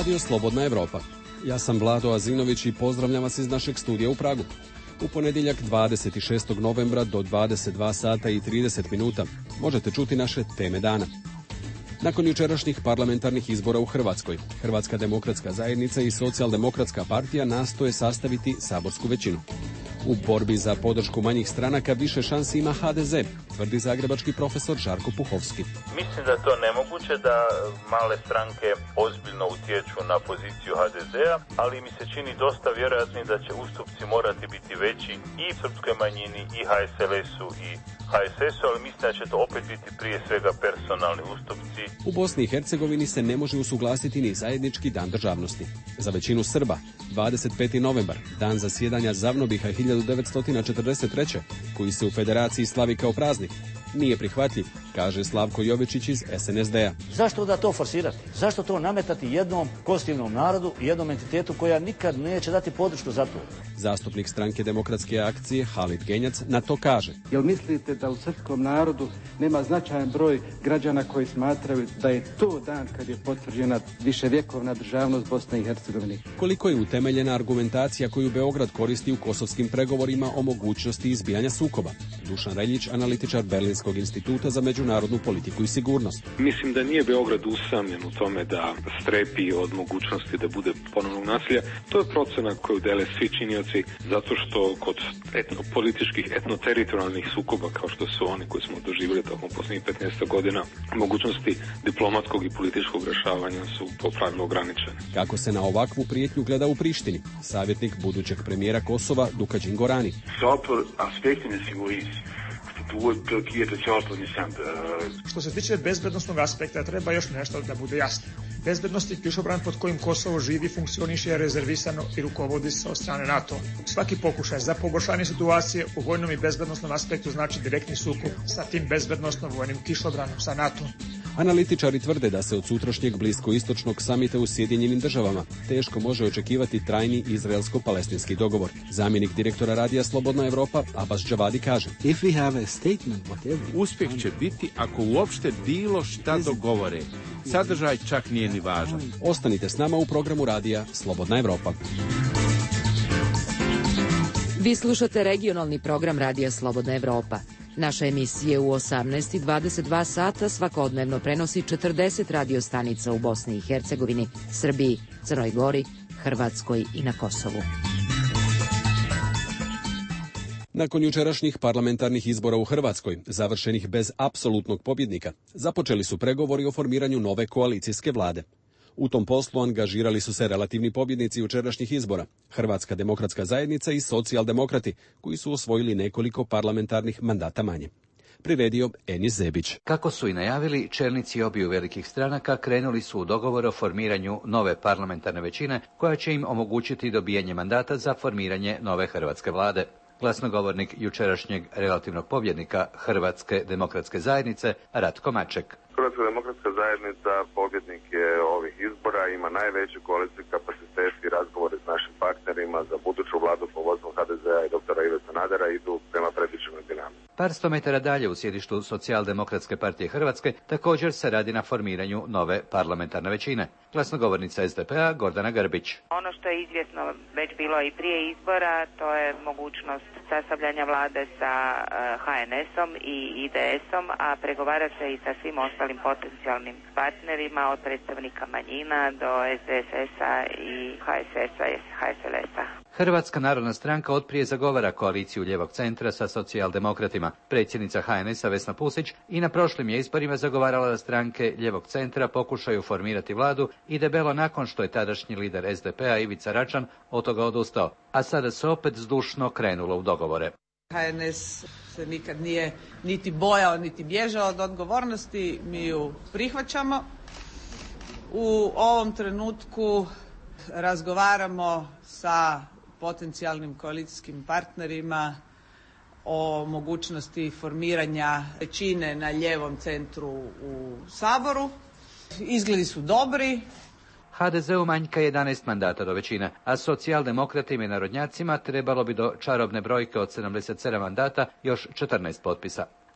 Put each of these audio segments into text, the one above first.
Radio Slobodna Evropa. Ja sam Vlado Azinović i pozdravljam vas iz našeg studija u Pragu. U ponedjeljak 26. novembra do 22 sata i 30 minuta možete čuti naše teme dana. Nakon jučerašnjih parlamentarnih izbora u Hrvatskoj, Hrvatska demokratska zajednica i Socijaldemokratska partija nastoje sastaviti saborsku većinu. U borbi za podršku manjih stranaka više šansi ima HDZ, tvrdi zagrebački profesor Žarko Puhovski. Mislim da je to nemoguće da male stranke ozbiljno utječu na poziciju HDZ-a, ali mi se čini dosta vjerojatni da će ustupci morati biti veći i srpskoj manjini, i HSLS-u, i HSS-u, ali mislim da će to opet biti prije svega personalni ustupci. U Bosni i Hercegovini se ne može usuglasiti ni zajednički dan državnosti. Za većinu Srba, 25. novembar, dan zasjedanja Zavnobiha 1943. koji se u Federaciji slavi kao praznik, nije prihvatljiv, kaže Slavko Jovičić iz SNSD-a. Zašto da to forsirati? Zašto to nametati jednom konstitutivnom narodu i jednom entitetu koja nikad neće dati podršku za to? Zastupnik Stranke demokratske akcije Halid Genjac na to kaže. Jel mislite da u srpskom narodu nema značajan broj građana koji smatraju da je to dan kad je potvrđena viševjekovna državnost Bosne i Hercegovine? Koliko je utemeljena argumentacija koju Beograd koristi u kosovskim pregovorima o mogućnosti izbijanja sukoba? Dušan Reljić, analitičar Berlinskog instituta za međunarodnu politiku i sigurnost. Mislim da nije Beograd usamljen u tome da strepi od mogućnosti da bude ponovnog nasilja. To je procena koju dele svi činioci, zato što kod političkih etnoteritorijalnih sukoba, kao što su oni koji smo doživjeli tokom posljednjih 15 godina, mogućnosti diplomatskog i političkog rješavanja su po pravilu ograničene. Kako se na ovakvu prijetnju gleda u Prištini? Savjetnik budućeg premijera Kosova Dukađin Gorani. Što se tiče bezbednostnog aspekta, treba još nešto da bude jasno. Bezbednostni kišobran pod kojim Kosovo živi funkcioniše je rezervisano i rukovodi se od strane NATO. Svaki pokušaj za poboljšanje situacije u vojnom i bezbednostnom aspektu znači direktni sukob sa tim bezbednostnom vojnim kišobranom, sa NATO. Analitičari tvrde da se od sutrašnjeg bliskoistočnog samita u Sjedinjenim državama teško može očekivati trajni izraelsko-palestinski dogovor. Zamjenik direktora radija Slobodna Evropa Abbas Džavadi kaže: Uspjeh će biti ako uopšte bilo šta dogovore. Sadržaj čak nije ni važan. Ostanite s nama u programu radija Slobodna Evropa. Vi slušate regionalni program radija Slobodna Evropa. Naša emisija u 18:22 sata svakodnevno prenosi 40 radiostanica u Bosni i Hercegovini, Srbiji, Crnoj Gori, Hrvatskoj i na Kosovu. Nakon jučerašnjih parlamentarnih izbora u Hrvatskoj, završenih bez apsolutnog pobjednika, započeli su pregovori o formiranju nove koalicijske vlade. U tom poslu angažirali su se relativni pobjednici jučerašnjih izbora, Hrvatska demokratska zajednica i socijaldemokrati, koji su osvojili nekoliko parlamentarnih mandata manje. Priredio Enis Zebić. Kako su i najavili, čelnici obiju velikih stranaka krenuli su u dogovor o formiranju nove parlamentarne većine, koja će im omogućiti dobijanje mandata za formiranje nove hrvatske vlade. Glasnogovornik jučerašnjeg relativnog pobjednika Hrvatske demokratske zajednice Ratko Maček. Hrvatska demokratska zajednica pobjednik je ovih izbora, ima najveću koalicijski kapacitet i razgovori s našim partnerima za buduću vladu pod vodstvom HDZ-a i doktora Ive Sanadera idu prema predviđenoj dinamici. Par sto metara dalje u sjedištu Socijaldemokratske partije Hrvatske također se radi na formiranju nove parlamentarne većine. Glasnogovornica SDP-a Gordana Grbić. Ono što je izvjesno već bilo i prije izbora, to je mogućnost sastavljanja vlade sa HNS-om i IDS-om, a pregovara se i sa svim ostalim potencijalnim partnerima, od predstavnika manjina do SDSS-a i HSS-a i HSLS-a. Hrvatska narodna stranka otprije zagovara koaliciju lijevog centra sa socijaldemokratima. Predsjednica HNS-a Vesna Pusić i na prošlim je izborima zagovarala da stranke lijevog centra pokušaju formirati vladu i debelo nakon što je tadašnji lider SDP-a Ivica Račan od toga odustao, a sada se opet zdušno krenulo u dogovore. HNS se nikad nije niti bojao, niti bježao od odgovornosti, mi ju prihvaćamo. U ovom trenutku razgovaramo sa potencijalnim koalicijskim partnerima o mogućnosti formiranja većine na lijevom centru u Saboru. Izgledi su dobri. HDZ-u manjka 11 mandata do većine, a socijaldemokratima i narodnjacima trebalo bi do čarobne brojke od 77 mandata još 14 potpisa.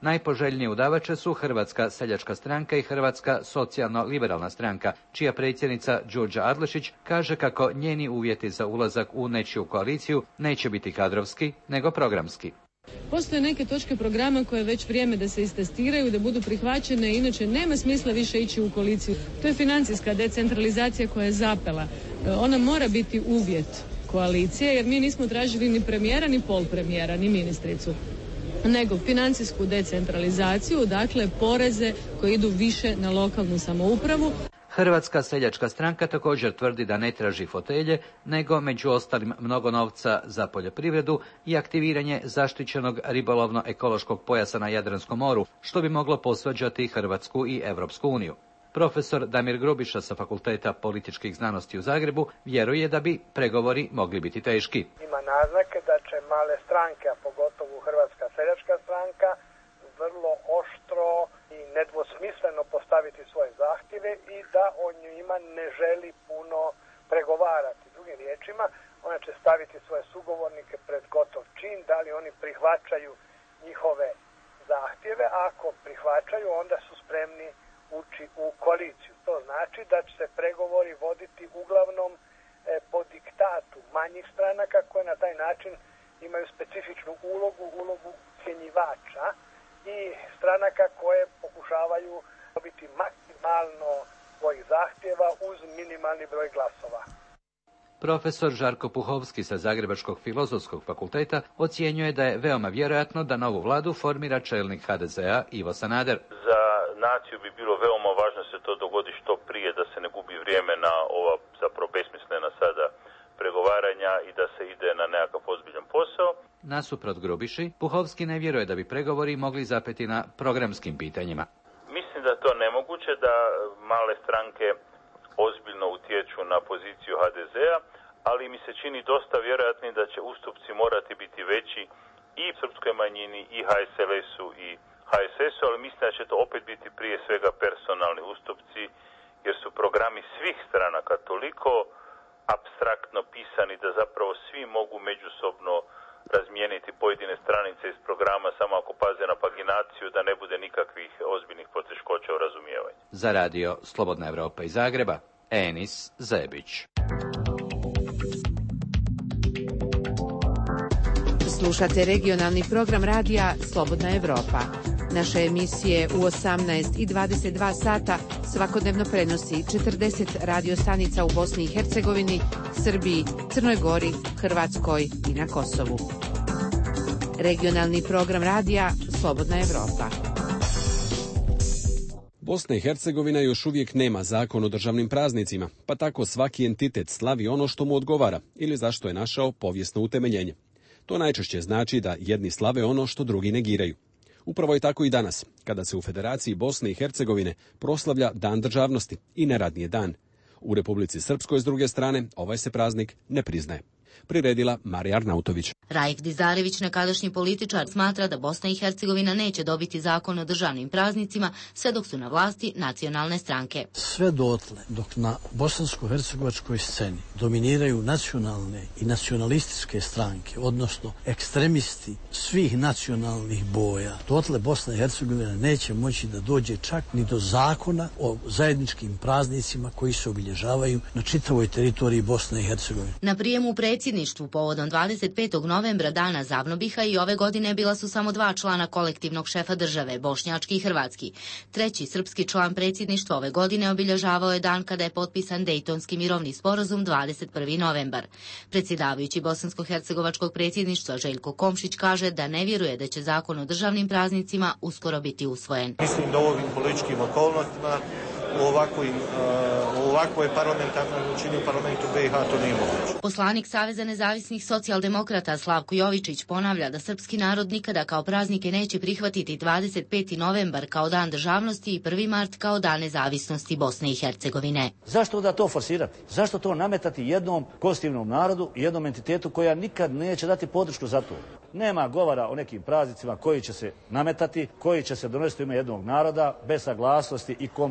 Najpoželjnije udavače su Hrvatska seljačka stranka i Hrvatska socijalno-liberalna stranka, čija predsjednica Đurđa Adlešić kaže kako njeni uvjeti za ulazak u nečiju koaliciju neće biti kadrovski, nego programski. Postoje neke točke programa koje je već vrijeme da se istestiraju, da budu prihvaćene, inače nema smisla više ići u koaliciju. To je financijska decentralizacija koja je zapela. Ona mora biti uvjet koalicije, jer mi nismo tražili ni premijera, ni polpremijera, ni ministricu, nego financijsku decentralizaciju, dakle poreze koji idu više na lokalnu samoupravu. Hrvatska seljačka stranka također tvrdi da ne traži fotelje, nego među ostalim mnogo novca za poljoprivredu i aktiviranje zaštićenog ribolovno-ekološkog pojasa na Jadranskom moru, što bi moglo posvađati Hrvatsku i Europsku uniju. Profesor Damir Grubiša sa Fakulteta političkih znanosti u Zagrebu vjeruje da bi pregovori mogli biti teški. Ima naznake da će male stranke, a pogotovo Hrvatska seljačka stranka, vrlo oštro i nedvosmisleno postaviti svoje zahtjeve i da o njima ne želi puno pregovarati. Drugim riječima, ona će staviti svoje sugovornike pred gotov čin, da li oni prihvaćaju njihove zahtjeve, a ako prihvaćaju, onda su spremni ući u koaliciju. To znači da će se pregovori voditi uglavnom po diktatu manjih stranaka koje na taj način imaju specifičnu ulogu ucjenjivača i stranaka koje pokušavaju dobiti maksimalno svojih zahtjeva uz minimalni broj glasova. Profesor Žarko Puhovski sa Zagrebačkog filozofskog fakulteta ocjenjuje da je veoma vjerojatno da novu vladu formira čelnik HDZ-a Ivo Sanader. Za naciju bi bilo veoma važno se to dogodi što prije, da se ne gubi vrijeme na ova zapravo besmislena sada pregovaranja i da se ide na nekakav ozbiljan posao. Nasuprot Grubiši, Puhovski ne vjeruje da bi pregovori mogli zapeti na programskim pitanjima. Mislim da je to nemoguće, da male stranke ozbiljno utječu na poziciju HDZ-a, ali mi se čini dosta vjerojatnim da će ustupci morati biti veći i srpskoj manjini, i HSLS-u, i HSS-u, ali mislim da će to opet biti prije svega personalni ustupci, jer su programi svih stranaka toliko apstraktno pisani da zapravo svi mogu međusobno razmijeniti pojedine stranice iz programa samo ako paze na paginaciju, da ne bude nikakvih ozbiljnih poteškoća u razumijevanju. Za radio Slobodna Evropa iz Zagreba, Enis Zebić. Slušate regionalni program radija Slobodna Evropa. Naše emisije u 18 i 22 sata svakodnevno prenosi 40 radiostanica u Bosni i Hercegovini, Srbiji, Crnoj Gori, Hrvatskoj i na Kosovu. Regionalni program radija Slobodna Evropa. Bosna i Hercegovina još uvijek nema zakon o državnim praznicima, pa tako svaki entitet slavi ono što mu odgovara ili zašto je našao povijesno utemeljenje. To najčešće znači da jedni slave ono što drugi negiraju. Upravo je tako i danas, kada se u Federaciji Bosne i Hercegovine proslavlja Dan državnosti i neradni je dan. U Republici Srpskoj, s druge strane, ovaj se praznik ne priznaje. Priredila Marija Arnautović. Raif Dizarević, nekadašnji političar, smatra da Bosna i Hercegovina neće dobiti zakon o državnim praznicima sve dok su na vlasti nacionalne stranke. Sve dotle dok na bosansko-hercegovačkoj sceni dominiraju nacionalne i nacionalističke stranke, odnosno ekstremisti svih nacionalnih boja, dotle Bosna i Hercegovina neće moći da dođe čak ni do zakona o zajedničkim praznicima koji se obilježavaju na čitavoj teritoriji Bosne i Hercegovine. Na prijemu u predsjedništvu povodom 25. novembra Dana Zavnobiha i ove godine bila su samo 2 člana kolektivnog šefa države, bošnjački i hrvatski. Treći srpski član predsjedništva ove godine obilježavao je dan kada je potpisan Dejtonski mirovni sporazum 21. novembar. Predsjedavajući bosansko-hercegovačkog predsjedništva Željko Komšić kaže da ne vjeruje da će zakon o državnim praznicima uskoro biti usvojen. Mislim da u ovim političkim okolnostima u ovakvoj parlamentarnoj većini u parlamentu BiH to nije moguće. Poslanik Saveza nezavisnih socijaldemokrata Slavko Jovičić ponavlja da srpski narod nikada kao praznike neće prihvatiti 25. novembar kao dan državnosti i 1. mart kao dan nezavisnosti Bosne i Hercegovine. Zašto da to forsirati? Zašto to nametati jednom konstitutivnom narodu i jednom entitetu koja nikad neće dati podršku za to? Nema govora o nekim praznicima koji će se nametati, koji će se donositi u ime jednog naroda bez saglasnosti i kompromisa i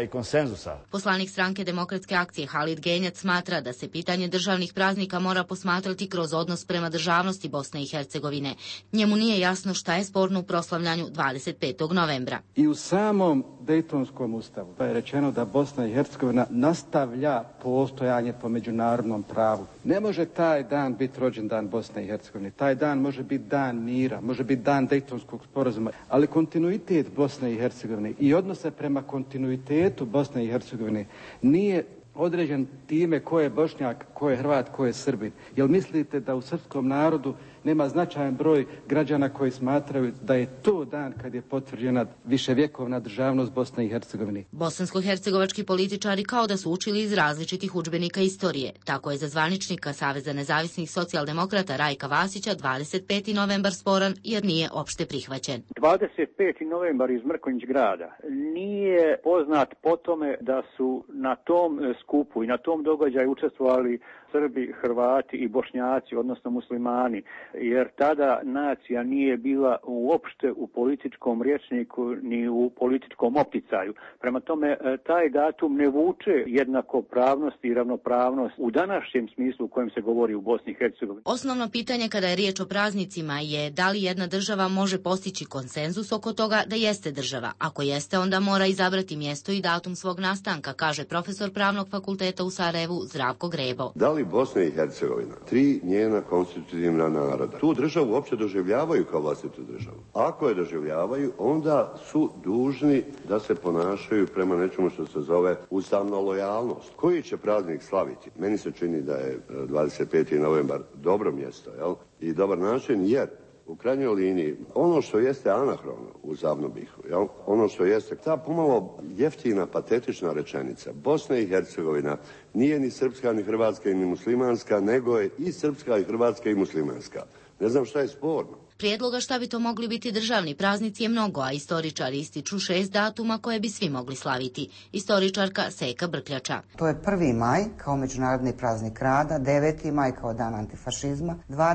konsenzusa. Poslanik stranke Demokratske akcije Halid Genjac smatra da se pitanje državnih praznika mora posmatrati kroz odnos prema državnosti Bosne i Hercegovine. Njemu nije jasno šta je sporno u proslavljanju 25. novembra. I u samom Dejtonskom ustavu je rečeno da Bosna i Hercegovina nastavlja postojanje po međunarodnom pravu. Ne može taj dan biti rođendan Bosne i Hercegovine. Taj dan može biti dan mira, može biti dan Dejtonskog sporazuma, ali kontinuitet Bosne i Hercegovine i odnose prema kontinuitetu Bosne i Hercegovine nije određen time ko je Bošnjak, ko je Hrvat, ko je Srbin. Jel mislite da u srpskom narodu nema značajan broj građana koji smatraju da je to dan kad je potvrđena viševjekovna državnost Bosne i Hercegovine? Bosansko-hercegovački političari kao da su učili iz različitih udžbenika istorije. Tako je za zvaničnika Saveza nezavisnih socijaldemokrata Rajka Vasića 25. novembar sporan jer nije opšte prihvaćen. 25. novembar iz Mrkonjić grada nije poznat po tome da su na tom skupu i na tom događaju učestvovali Srbi, Hrvati i Bošnjaci, odnosno muslimani, jer tada nacija nije bila uopšte u političkom rječniku ni u političkom opticaju. Prema tome, taj datum ne vuče jednakopravnost i ravnopravnost u današnjem smislu u kojem se govori u Bosni i Hercegovini. Osnovno pitanje kada je riječ o praznicima je da li jedna država može postići konsenzus oko toga da jeste država. Ako jeste, onda mora izabrati mjesto i datum svog nastanka, kaže profesor Pravnog fakulteta u Sarajevu Zdravko Grebo. Da li Bosna i Hercegovina, 3 njena konstitutivna naroda, tu državu uopće doživljavaju kao vlastitu državu? Ako je doživljavaju, onda su dužni da se ponašaju prema nečemu što se zove ustavna lojalnost. Koji će praznik slaviti? Meni se čini da je 25. novembar dobro mjesto, jel? I dobar način, jer u krajnjoj liniji, ono što jeste anahrono u Zavnobihu, jel? Ono što jeste ta pomalo jeftina, patetična rečenica. Bosna i Hercegovina nije ni srpska, ni hrvatska, ni muslimanska, nego je i srpska, i hrvatska, i muslimanska. Ne znam šta je sporno. Prijedloga šta bi to mogli biti državni praznici je mnogo, a istoričari ističu 6 datuma koje bi svi mogli slaviti. Istoričarka Seka Brkljača. To je 1. maj kao međunarodni praznik rada, 9. maj kao dan antifašizma,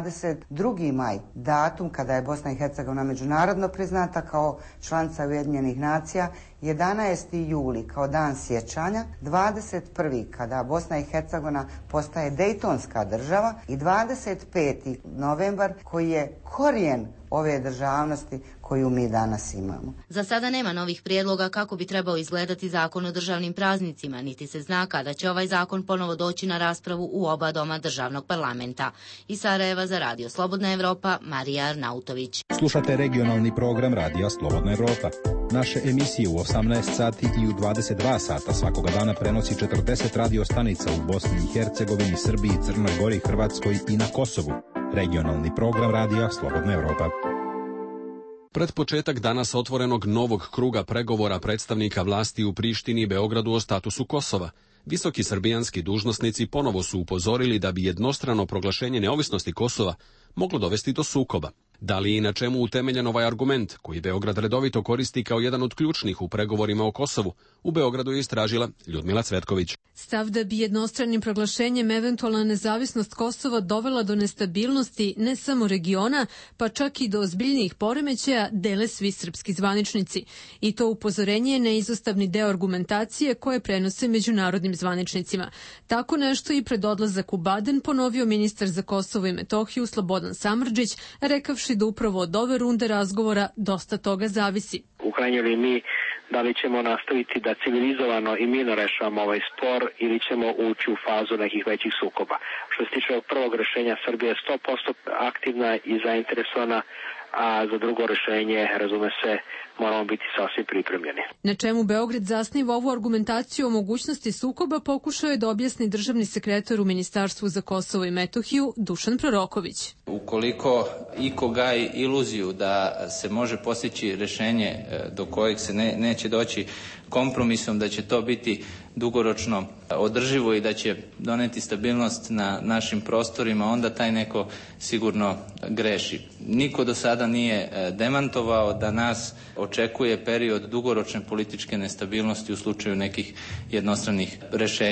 22. maj datum kada je Bosna i Hercegovina međunarodno priznata kao članica Ujedinjenih nacija, 11. juli kao dan sjećanja, 21. kada Bosna i Hercegovina postaje Dejtonska država i 25. novembar koji je korijen ove državnosti koju mi danas imamo. Za sada nema novih prijedloga kako bi trebao izgledati zakon o državnim praznicima, niti se zna kada će ovaj zakon ponovo doći na raspravu u oba doma državnog parlamenta. Iz Sarajeva za Radio Slobodna Evropa, Marija Arnautović. Slušate regionalni program Radija Slobodna Evropa. Naše emisije u 18 sati i u 22 sata svakoga dana prenosi 40 radio stanica u Bosni i Hercegovini, Srbiji, Crnoj Gori, Hrvatskoj i na Kosovu. Regionalni program Radija Slobodna Evropa. Pred početak danas otvorenog novog kruga pregovora predstavnika vlasti u Prištini i Beogradu o statusu Kosova, visoki srbijanski dužnosnici ponovo su upozorili da bi jednostrano proglašenje neovisnosti Kosova moglo dovesti do sukoba. Da li i na čemu utemeljen ovaj argument, koji Beograd redovito koristi kao jedan od ključnih u pregovorima o Kosovu, u Beogradu je istražila Ljudmila Cvetković. Stav da bi jednostranim proglašenjem eventualna nezavisnost Kosova dovela do nestabilnosti ne samo regiona, pa čak i do ozbiljnijih poremećaja, dele svi srpski zvaničnici. I to upozorenje je neizostavni deo argumentacije koje prenose međunarodnim zvaničnicima. Tako nešto i pred odlazak u Baden ponovio ministar za Kosovo i Metohiju Slobodan Samardžić, rekavši da upravo od ove runde razgovora dosta toga zavisi. U krajnjoj liniji, da li ćemo nastaviti da civilizovano i mirno rešavamo ovaj spor ili ćemo ući u fazu nekih većih sukoba. Što se tiče prvog rešenja, Srbija je 100% aktivna i zainteresovana, a za drugo rešenje, razume se, moramo biti sasvim pripremljeni. Na čemu Beograd zasniva ovu argumentaciju o mogućnosti sukoba pokušao je da objasni državni sekretar u Ministarstvu za Kosovo i Metohiju Dušan Proroković. Ukoliko iko gaji iluziju da se može postići rešenje do kojeg se neće doći kompromisom, da će to biti dugoročno održivo i da će doneti stabilnost na našim prostorima, onda taj neko sigurno greši. Niko do sada nije demantovao da nas očekuje period dugoročne političke nestabilnosti u slučaju nekih jednostranih rešenja.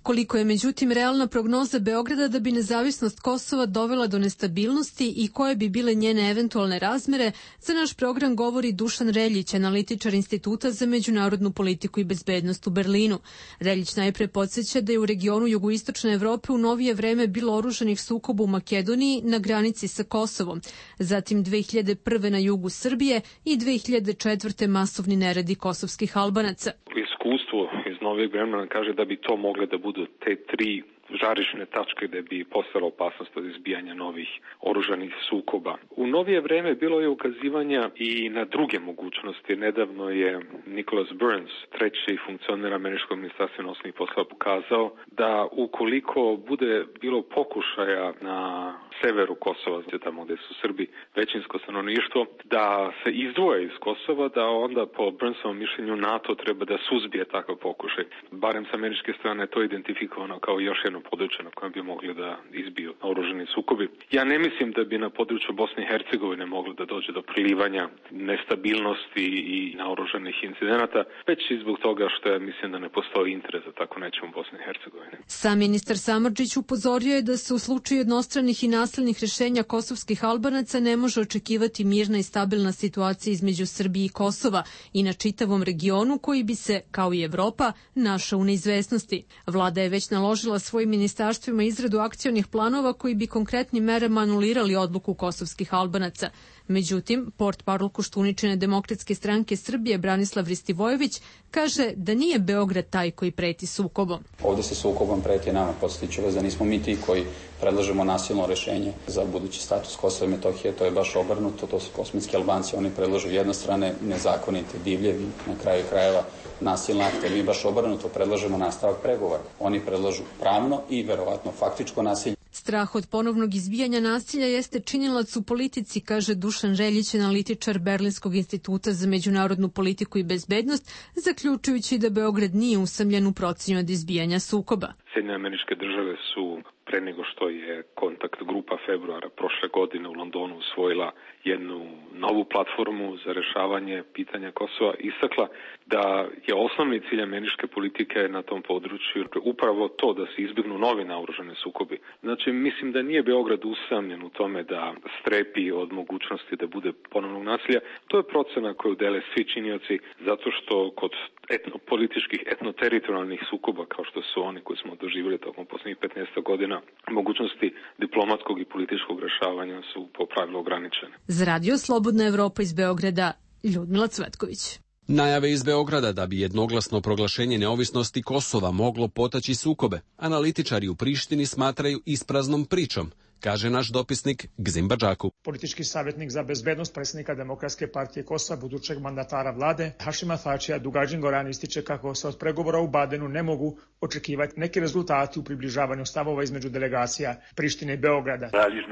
Koliko je međutim realna prognoza Beograda da bi nezavisnost Kosova dovela do nestabilnosti i koje bi bile njene eventualne razmere, za naš program govori Dušan Reljić, analitičar Instituta za međunarodnu politiku i bezbednost u Berlinu. Reljić najpre podsjeća da je u regionu jugoistočne Evrope u novije vreme bilo oružanih sukoba u Makedoniji na granici sa Kosovom, zatim 2001. na jugu Srbije i 2004. masovni neredi kosovskih Albanaca. Iskustvo iz novijeg vremena kaže da bi to mogle da budu te tri žarišne tačke da bi postala opasnost od izbijanja novih oružanih sukoba. U novije vreme bilo je ukazivanja i na druge mogućnosti. Nedavno je Nicholas Burns, treći funkcioner američkog ministarstva inostranih poslova, pokazao da ukoliko bude bilo pokušaja na severu Kosova, tamo gde su Srbi većinsko stanovništvo, da se izdvoje iz Kosova, da onda po Burnsovom mišljenju NATO treba da suzbije takav pokušaj. Barem sa američke strane to je identifikovano kao još jedno područje na kojem bi mogli da izbiju oružani sukobi. Ja ne mislim da bi na području Bosne i Hercegovine moglo da dođe do prilivanja nestabilnosti i naoružanih incidenata, već i zbog toga što ja mislim da ne postoji interes za tako nečem u Bosni i Hercegovini. Sam ministar Samardžić upozorio je da se u slučaju jednostranih i nasilnih rešenja kosovskih Albanaca ne može očekivati mirna i stabilna situacija između Srbije i Kosova i na čitavom regionu koji bi se, kao i Evropa, našao u neizvesnosti. Vlada je već naložila svojim ministarstvima izradu akcionih planova koji bi konkretnim merama anulirali odluku kosovskih Albanaca. Međutim, portparol Koštuničine Demokratske stranke Srbije Branislav Ristivojević kaže da nije Beograd taj koji preti sukobom. Ovde se sukobom preti nama, podsjetiću vas da nismo mi ti koji predlažemo nasilno rešenje za budući status Kosova i Metohije, to je baš obrnuto, to su kosmetski Albanci, oni predlažu jednostrane, nezakonite, divljevi, na kraju krajeva nasilne akte, mi baš obrnuto predlažemo nastavak pregovora. Oni predlažu pravno i verovatno faktičko nasilje. Strah od ponovnog izbijanja nasilja jeste činilac u politici, kaže Dušan Reljić, analitičar Berlinskog instituta za međunarodnu politiku i bezbednost, zaključujući da Beograd nije usamljen u procenu od izbijanja sukoba. Sjedinjene Američke Države su pre nego što je kontakt grupa februara prošle godine u Londonu usvojila jednu novu platformu za rešavanje pitanja Kosova, istakla da je osnovni cilj američke politike na tom području upravo to da se izbjegnu novi naoružani sukobi. Znači, mislim da nije Beograd usamljen u tome da strepi od mogućnosti da bude ponovnog nasilja. To je procena koju dele svi činioci, zato što kod političkih etnoteritorijalnih sukoba, kao što su oni koji smo doživjeli tokom posljednjih 15 godina, mogućnosti diplomatskog i političkog rešavanja su po pravilu ograničene. Za Radio Slobodna Evropa iz Beograda, Ljudmila Cvetković. Najave iz Beograda da bi jednoglasno proglašenje neovisnosti Kosova moglo potaći sukobe, analitičari u Prištini smatraju ispraznom pričom, kaže naš dopisnik Gzim Badžaku. Politički savjetnik za bezbednost predsjednika Demokratske partije Kosova, budućeg mandatara vlade Hašima Tačija Dugađin Goran ističe kako se od pregovora u Badenu ne mogu očekivati neki rezultati u približavanju stavova između delegacija Prištine i Beograda.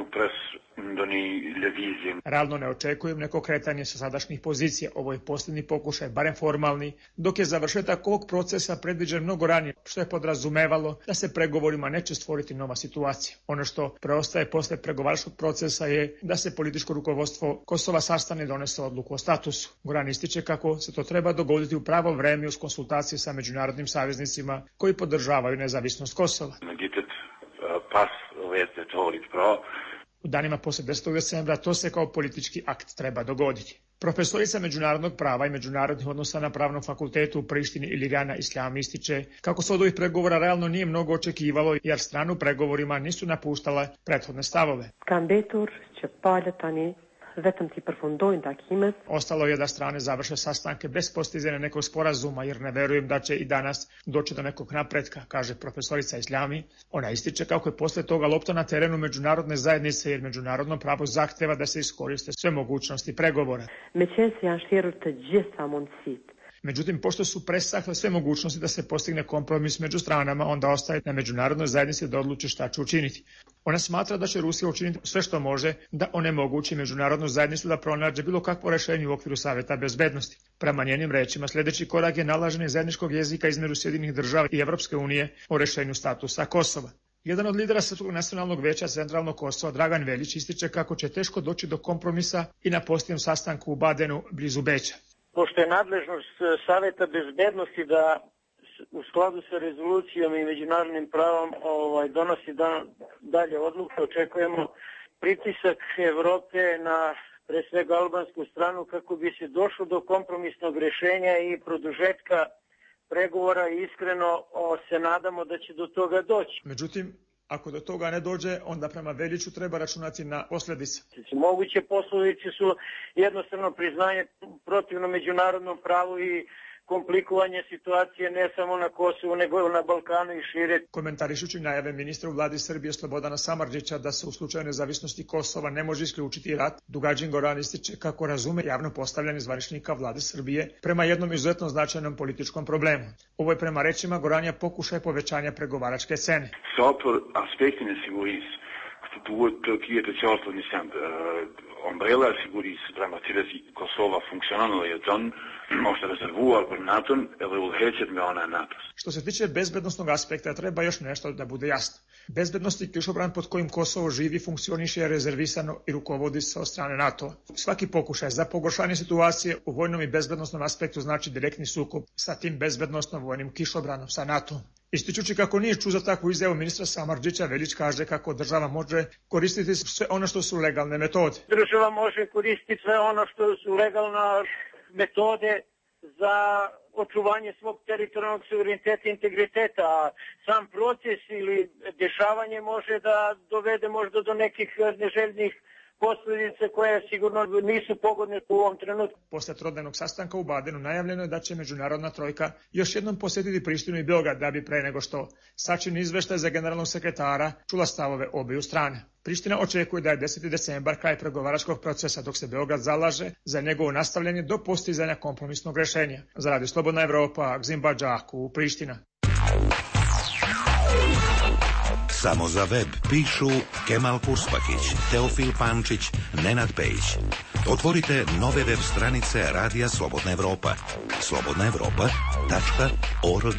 Realno ne očekujem neko kretanje sa sadašnjih pozicija. Ovo je posljednji pokušaj, barem formalni, dok je završetak ovog procesa predviđen mnogo ranije, što je podrazumevalo da se pregovorima neće stvoriti nova situacija. Ono što preostaje posle pregovaračkog procesa je da se političko rukovodstvo Kosova sastane i donese odluku o statusu. Goran ističe kako se to treba dogoditi u pravo vreme uz konsultacije sa međunarodnim saveznicima koji podržavaju nezavisnost Kosova. U danima posle 10. decembra to se kao politički akt treba dogoditi. Profesorica međunarodnog prava i međunarodnih odnosa na Pravnom fakultetu u Prištini Ilijana Isljam ističe kako se od ovih pregovora realno nije mnogo očekivalo jer stranu u pregovorima nisu napuštale prethodne stavove. Ostalo je da strane završe sastanke bez postizanja nekog sporazuma jer ne verujem da će i danas doći do nekog napretka, kaže profesorica Isljami. Ona ističe kako je posle toga lopta na terenu međunarodne zajednice jer međunarodno pravo zahteva da se iskoriste sve mogućnosti pregovora. Međutim, pošto su presahle sve mogućnosti da se postigne kompromis među stranama, onda ostaje na međunarodnoj zajednici da odluči šta će učiniti. Ona smatra da će Rusija učiniti sve što može da onemogući međunarodnu zajednicu da pronađe bilo kakvo rešenje u okviru Saveta bezbednosti. Prema njenim rečima, sljedeći korak je nalaženje zajedničkog jezika između Sjedinjenih država i Evropske unije o rešenju statusa Kosova. Jedan od lidera Srpskog nacionalnog veća Centralnog Kosova, Dragan Veljić, ističe kako će teško doći do kompromisa i na posljednjem sastanku u Badenu blizu Beča. Pošto je nadležnost Saveta bezbednosti da u skladu sa rezolucijom i međunarodnim pravom donosi dalje odluke. Očekujemo pritisak Evrope na pre svega albansku stranu kako bi se došlo do kompromisnog rješenja i produžetka pregovora i iskreno se nadamo da će do toga doći. Međutim, ako do toga ne dođe, onda prema Veljiću treba računati na posljedice. Moguće posljedice su jednostavno priznanje protivno međunarodnom pravu i komplikovanje situacije ne samo na Kosovu, nego na Balkanu i šire. Komentarišući najave ministra u vladi Srbije Slobodana Samardžića da se u slučaju nezavisnosti Kosova ne može isključiti rat, Dugađin Goran ističe kako razume javno postavljanje zvaničnika vlade Srbije prema jednom izuzetno značajnom političkom problemu. Ovo je prema rečima Goranja pokušaj povećanja pregovaračke cene. Ombrella sigurisprematides Kosova funkcionalno je ton, možda rezervuar per NATO, ili ulhećet me ona NATO. Što se tiče bezbednostnog aspekta, treba još nešto da bude jasno. Bezbednostni kišobran pod kojim Kosovo živi funkcioniše je rezervisano i rukovodi se od strane NATO. Svaki pokušaj za pogoršanje situacije u vojnom i bezbednostnom aspektu znači direktni sukob sa tim bezbednostno-vojnim kišobranom sa NATO. Ističući kako nije čuo za takvu izjavu ministra Samardžića, Veljić kaže kako država može koristiti sve ono što su legalne metode. Država može koristiti sve ono što su legalne metode za očuvanje svog teritorijalnog suvereniteta i integriteta, a sam proces ili dešavanje može da dovede možda do nekih neželjenih posljedice koje sigurno nisu pogodne u ovom trenutku. Posle trodnevnog sastanka u Badenu najavljeno je da će međunarodna trojka još jednom posjetiti Prištinu i Beograd da bi pre nego što sačini izveštaj za generalnog sekretara čula stavove obiju strane. Priština očekuje da je 10. decembar kraj pregovaračkog procesa, dok se Beograd zalaže za njegovo nastavljanje do postizanja kompromisnog rješenja. Za Radio Slobodna Evropa, Gzimba Džaku, Priština. Samo za web pišu Kemal Purspakić, Teofil Pančić, Nenad Pejić. Otvorite nove web stranice Radija Slobodna Evropa. slobodnaevropa.org.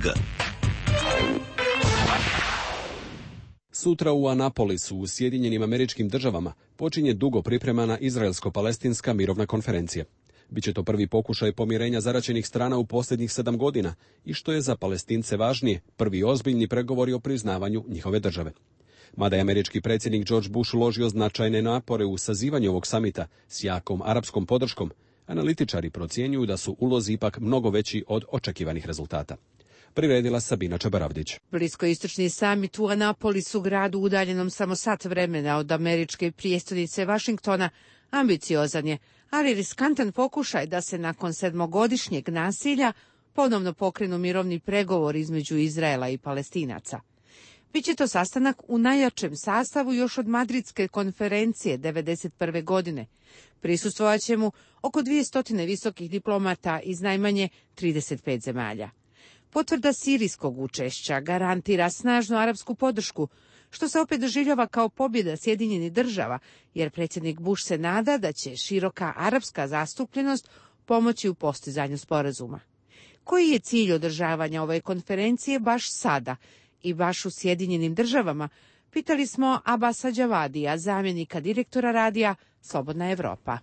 Sutra u Anapolisu u Sjedinjenim Američkim Državama počinje dugo pripremana Izraelsko-palestinska mirovna konferencija. Biće to prvi pokušaj pomirenja zaraćenih strana u posljednjih 7 godina i što je za Palestince važnije, prvi ozbiljni pregovori o priznavanju njihove države. Mada je američki predsjednik George Bush uložio značajne napore u sazivanju ovog samita s jakom arapskom podrškom, analitičari procjenjuju da su ulozi ipak mnogo veći od očekivanih rezultata. Priredila Sabina Čabaravdić. Bliskoistočni samit u Anapolisu, gradu udaljenom samo sat vremena od američke prijestolnice Vašingtona, ambiciozan je, ali riskantan pokušaj da se nakon 7-godišnjeg nasilja ponovno pokrenu mirovni pregovor između Izraela i Palestinaca. Biće to sastanak u najjačem sastavu još od Madridske konferencije 1991. godine. Prisustvovaće mu oko 200 visokih diplomata iz najmanje 35 zemalja. Potvrda sirijskog učešća garantira snažnu arapsku podršku, što se opet doživljava kao pobjeda Sjedinjenih Država, jer predsjednik Bush se nada da će široka arapska zastupljenost pomoći u postizanju sporazuma. Koji je cilj održavanja ove konferencije baš sada i baš u Sjedinjenim Državama? Pitali smo Abasa Đavadija, zamjenika direktora radija Slobodna Evropa.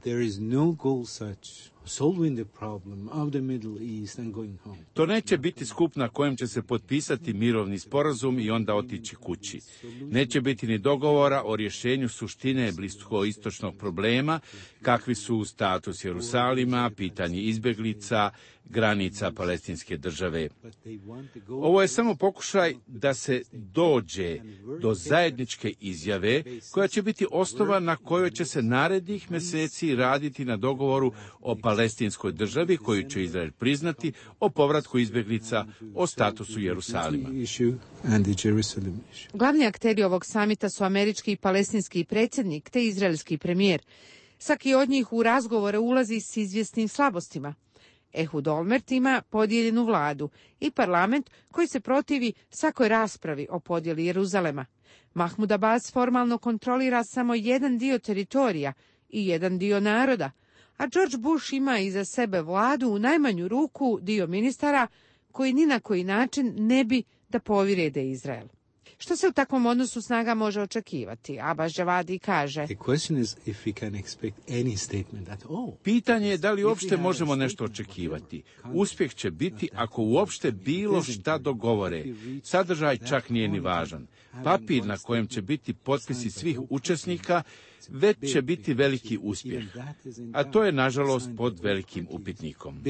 To neće biti skup na kojem će se potpisati mirovni sporazum i onda otići kući. Neće biti ni dogovora o rješenju suštine bliskoistočnog problema, kakvi su status Jerusalima, pitanje izbjeglica, granica palestinske države. Ovo je samo pokušaj da se dođe do zajedničke izjave koja će biti osnova na kojoj će se narednih mjeseci raditi na dogovoru o palestinskoj državi koju će Izrael priznati, o povratku izbjeglica, o statusu Jerusalima. Glavni akteri ovog samita su američki i palestinski predsjednik te izraelski premijer. Svaki od njih u razgovore ulazi s izvjesnim slabostima. Ehud Olmert ima podijeljenu vladu i parlament koji se protivi svakoj raspravi o podjeli Jeruzalema. Mahmud Abbas formalno kontrolira samo jedan dio teritorija i jedan dio naroda, a George Bush ima iza sebe vladu, u najmanju ruku dio ministara koji ni na koji način ne bi da povirede Izrael. Što se u takvom odnosu snaga može očekivati? Abbas Javadi kaže: Pitanje je da li uopšte možemo nešto očekivati. Uspjeh će biti ako uopšte bilo šta dogovore. Sadržaj čak nije ni važan. Papir na kojem će biti potpisi svih učesnika već će biti veliki uspjeh. A to je, nažalost, pod velikim upitnikom.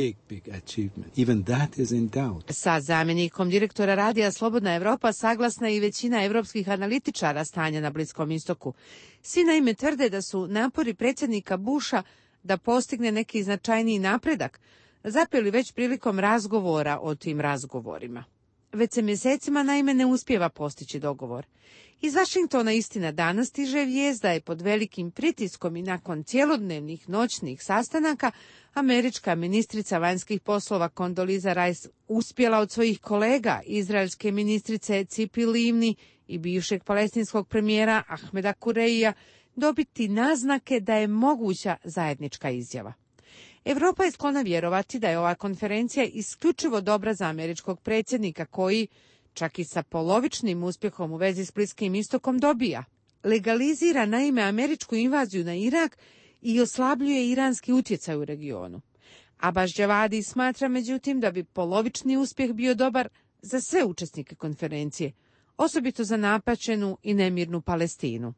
Sa zamjenikom direktora radija Slobodna Evropa saglasna i većina evropskih analitičara stanja na Bliskom istoku. Svi naime tvrde da su napori predsjednika Busha da postigne neki značajniji napredak zapeli već prilikom razgovora o tim razgovorima. Već se mjesecima naime ne uspijeva postići dogovor. Iz Vašingtona istina danas stiže vijest da je pod velikim pritiskom i nakon cjelodnevnih noćnih sastanaka američka ministrica vanjskih poslova Condoleezza Rice uspjela od svojih kolega, izraelske ministrice Cipi Livni i bivšeg palestinskog premijera Ahmeda Kureija, dobiti naznake da je moguća zajednička izjava. Europa je sklona vjerovati da je ova konferencija isključivo dobra za američkog predsjednika koji, čak i sa polovičnim uspjehom u vezi s Bliskim istokom, dobija. Legalizira naime američku invaziju na Irak i oslabljuje iranski utjecaj u regionu. Abbas Javadi smatra međutim da bi polovični uspjeh bio dobar za sve učesnike konferencije, osobito za napaćenu i nemirnu Palestinu.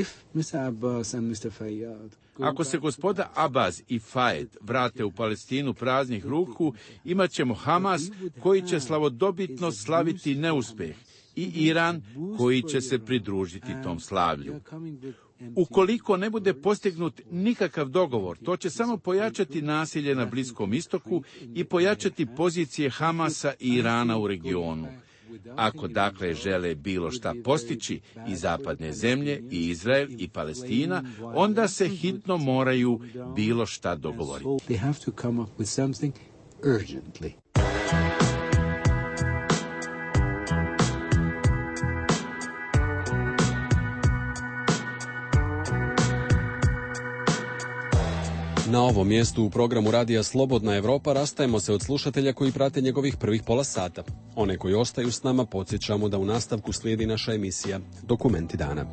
Ako se gospoda Abbas i Fayed vrate u Palestinu praznih ruku, imat ćemo Hamas koji će slavodobitno slaviti neuspjeh i Iran koji će se pridružiti tom slavlju. Ukoliko ne bude postignut nikakav dogovor, to će samo pojačati nasilje na Bliskom istoku i pojačati pozicije Hamasa i Irana u regionu. Ako dakle žele bilo šta postići i zapadne zemlje, i Izrael, i Palestina, onda se hitno moraju bilo šta dogovoriti. Na ovom mjestu u programu Radija Slobodna Evropa rastajemo se od slušatelja koji prate njegovih prvih pola sata. One koji ostaju s nama podsjećamo da u nastavku slijedi naša emisija Dokumenti dana.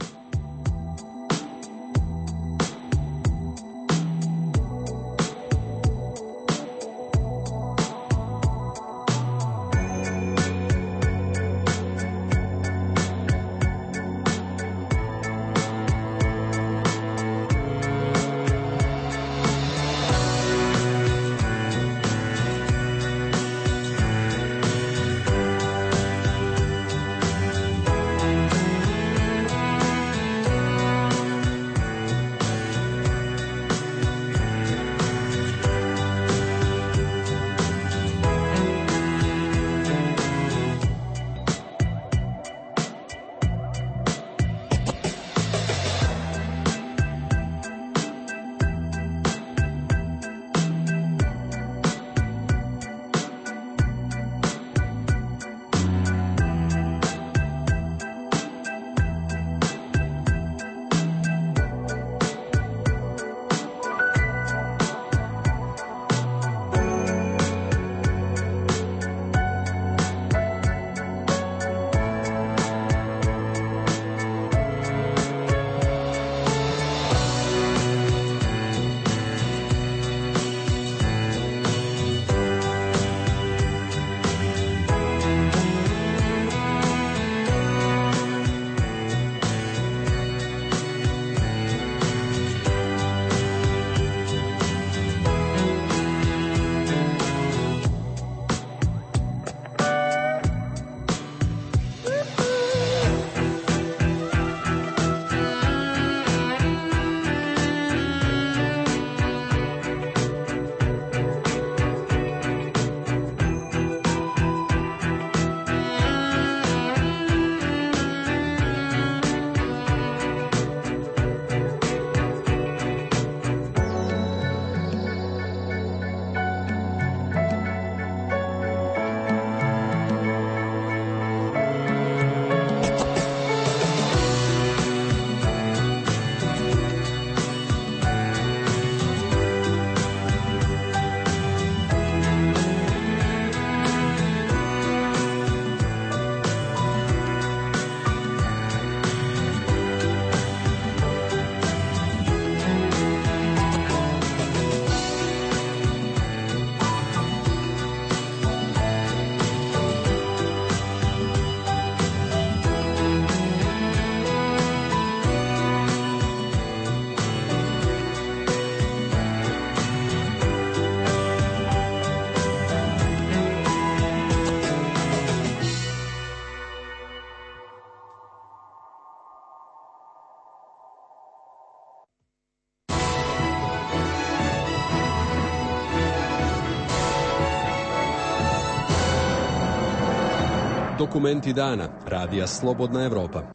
Dokumenti dana Radija Slobodna Evropa.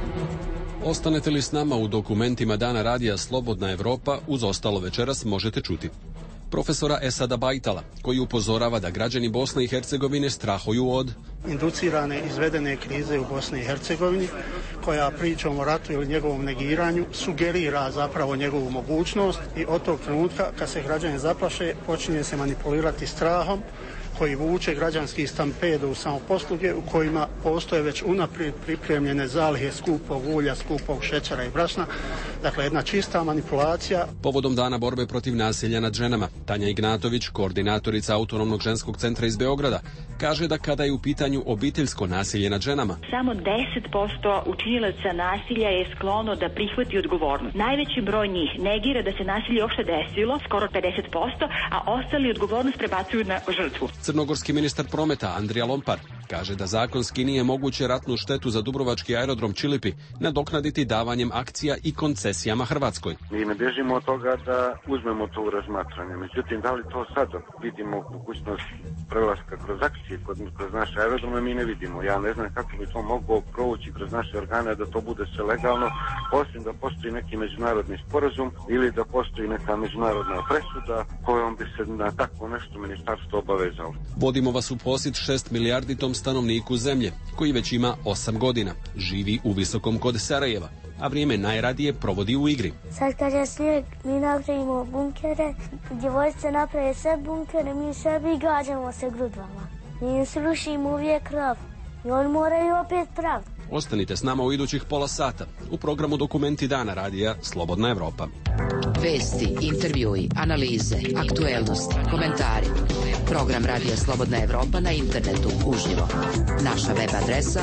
Ostanete li s nama u dokumentima dana Radija Slobodna Evropa, uz ostalo večeras možete čuti profesora Esada Bajtala, koji upozorava da građani Bosne i Hercegovine strahuju od inducirane izvedene krize u Bosni i Hercegovini, koja pričom o ratu ili njegovom negiranju sugerira zapravo njegovu mogućnost i od tog trenutka kad se građani zaplaše počinje se manipulirati strahom koji vuče građanski stampedo u samoposluge u kojima postoje već unaprijed pripremljene zalihe skupog ulja, skupog šećera i brašna. Dakle, jedna čista manipulacija. Povodom dana borbe protiv nasilja nad ženama, Tanja Ignatović, koordinatorica Autonomnog ženskog centra iz Beograda, kaže da kada je u pitanju obiteljsko nasilje nad ženama, samo 10% učinilaca nasilja je sklono da prihvati odgovornost. Najveći broj njih negira da se nasilje uopšte desilo, skoro 50%, a ostali odgovornost prebacuju na žrtvu. Crnogorski ministar prometa Andrija Lompar kaže da zakonski nije moguće ratnu štetu za dubrovački aerodrom Čilipi nadoknaditi davanjem akcija i koncesijama Hrvatskoj. Mi ne bježimo od toga da uzmemo to u razmatranje. Međutim, da li to sad vidimo mogućnost prelaska kroz akcije kroz naše aerodrome, mi ne vidimo. Ja ne znam kako bi to moglo provući kroz naše organe da to bude sve legalno, osim da postoji neki međunarodni sporazum ili da postoji neka međunarodna presuda kojom bi se na takvo nešto ministarstvo obavezalo. Vodimo vas u posjet 6 milijarditom stanovniku zemlje, koji već ima 8 godina. Živi u Visokom kod Sarajeva, a vrijeme najradije provodi u igri. Sad kad je snijeg, mi napravimo bunkere, djevojčice naprave sve bunkere, mi sebi gađamo se grudvama. Mi im srušimo uvijek krov i oni moraju opet praviti. Ostanite s nama u idućih pola sata u programu Dokumenti dana Radija Slobodna Evropa. Vesti, intervjui, analize, aktuelnosti, komentari. Program Radija Slobodna Evropa na internetu uživo. Naša web adresa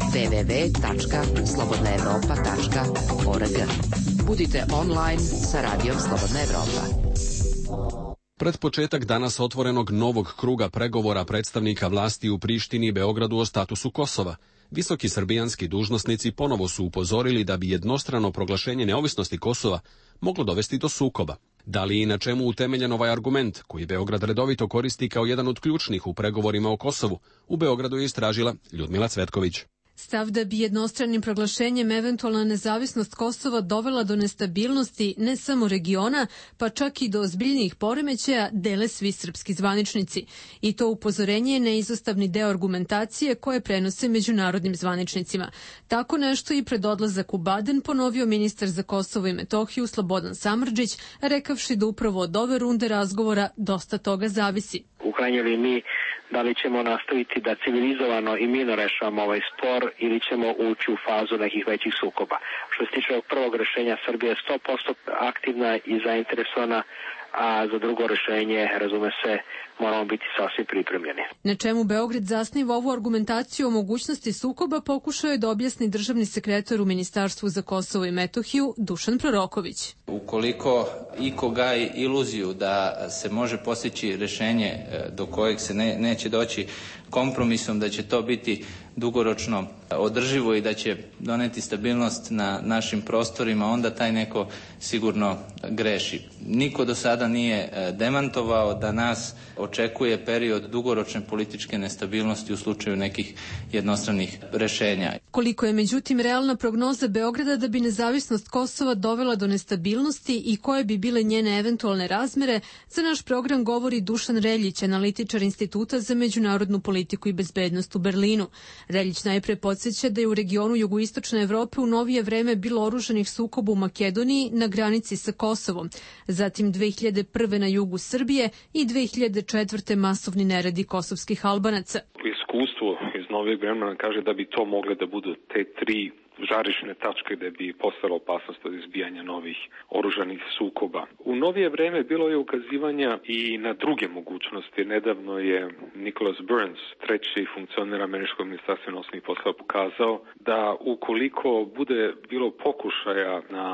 www.slobodnaevropa.org. Budite online sa Radijom Slobodna Evropa. Pred početak danas otvorenog novog kruga pregovora predstavnika vlasti u Prištini i Beogradu o statusu Kosova, visoki srbijanski dužnosnici ponovo su upozorili da bi jednostrano proglašenje neovisnosti Kosova moglo dovesti do sukoba. Da li i na čemu utemeljen ovaj argument, koji Beograd redovito koristi kao jedan od ključnih u pregovorima o Kosovu, u Beogradu je istražila Ljudmila Cvetković. Stav da bi jednostranim proglašenjem eventualna nezavisnost Kosova dovela do nestabilnosti ne samo regiona, pa čak i do ozbiljnijih poremećaja, dele svi srpski zvaničnici. I to upozorenje je neizostavni deo argumentacije koje prenose međunarodnim zvaničnicima. Tako nešto i pred odlazak u Baden ponovio ministar za Kosovo i Metohiju Slobodan Samardžić, rekavši da upravo od ove runde razgovora dosta toga zavisi. U krajnjoj liniji, da li ćemo nastaviti da civilizovano i mirno rešavamo ovaj spor ili ćemo ući u fazu nekih većih sukoba. Što se tiče ovog prvog rešenja, Srbija je 100% aktivna i zainteresovana, a za drugo rešenje, razume se, moramo biti sasvim pripremljeni. Na čemu Beograd zasniva ovu argumentaciju o mogućnosti sukoba pokušao je da objasni državni sekretar u Ministarstvu za Kosovo i Metohiju Dušan Proroković. Ukoliko iko gaji iluziju da se može postići rešenje do kojeg se neće doći kompromisom, da će to biti dugoročno održivo i da će doneti stabilnost na našim prostorima, onda taj neko sigurno greši. Niko do sada nije demantovao da nas očekuje period dugoročne političke nestabilnosti u slučaju nekih jednostranih rešenja. Koliko je međutim realna prognoza Beograda da bi nezavisnost Kosova dovela do nestabilnosti i koje bi bile njene eventualne razmere, za naš program govori Dušan Reljić, analitičar Instituta za međunarodnu politiku i bezbednost u Berlinu. Reljić najpre podsjeća da je u regionu jugoistočne Evrope u novije vreme bilo oružanih sukoba u Makedoniji na granici sa Kosovom, zatim 2001. na jugu Srbije i 2004. masovni neredi kosovskih Albanaca. Iskustvo iz novijeg vremena kaže da bi to mogle da budu te tri žarišne tačke gde bi postala opasnost od izbijanja novih oružanih sukoba. U novije vreme bilo je ukazivanja i na druge mogućnosti. Nedavno je Nicholas Burns, treći funkcioner američkog ministarstva inostranih poslova, pokazao da ukoliko bude bilo pokušaja na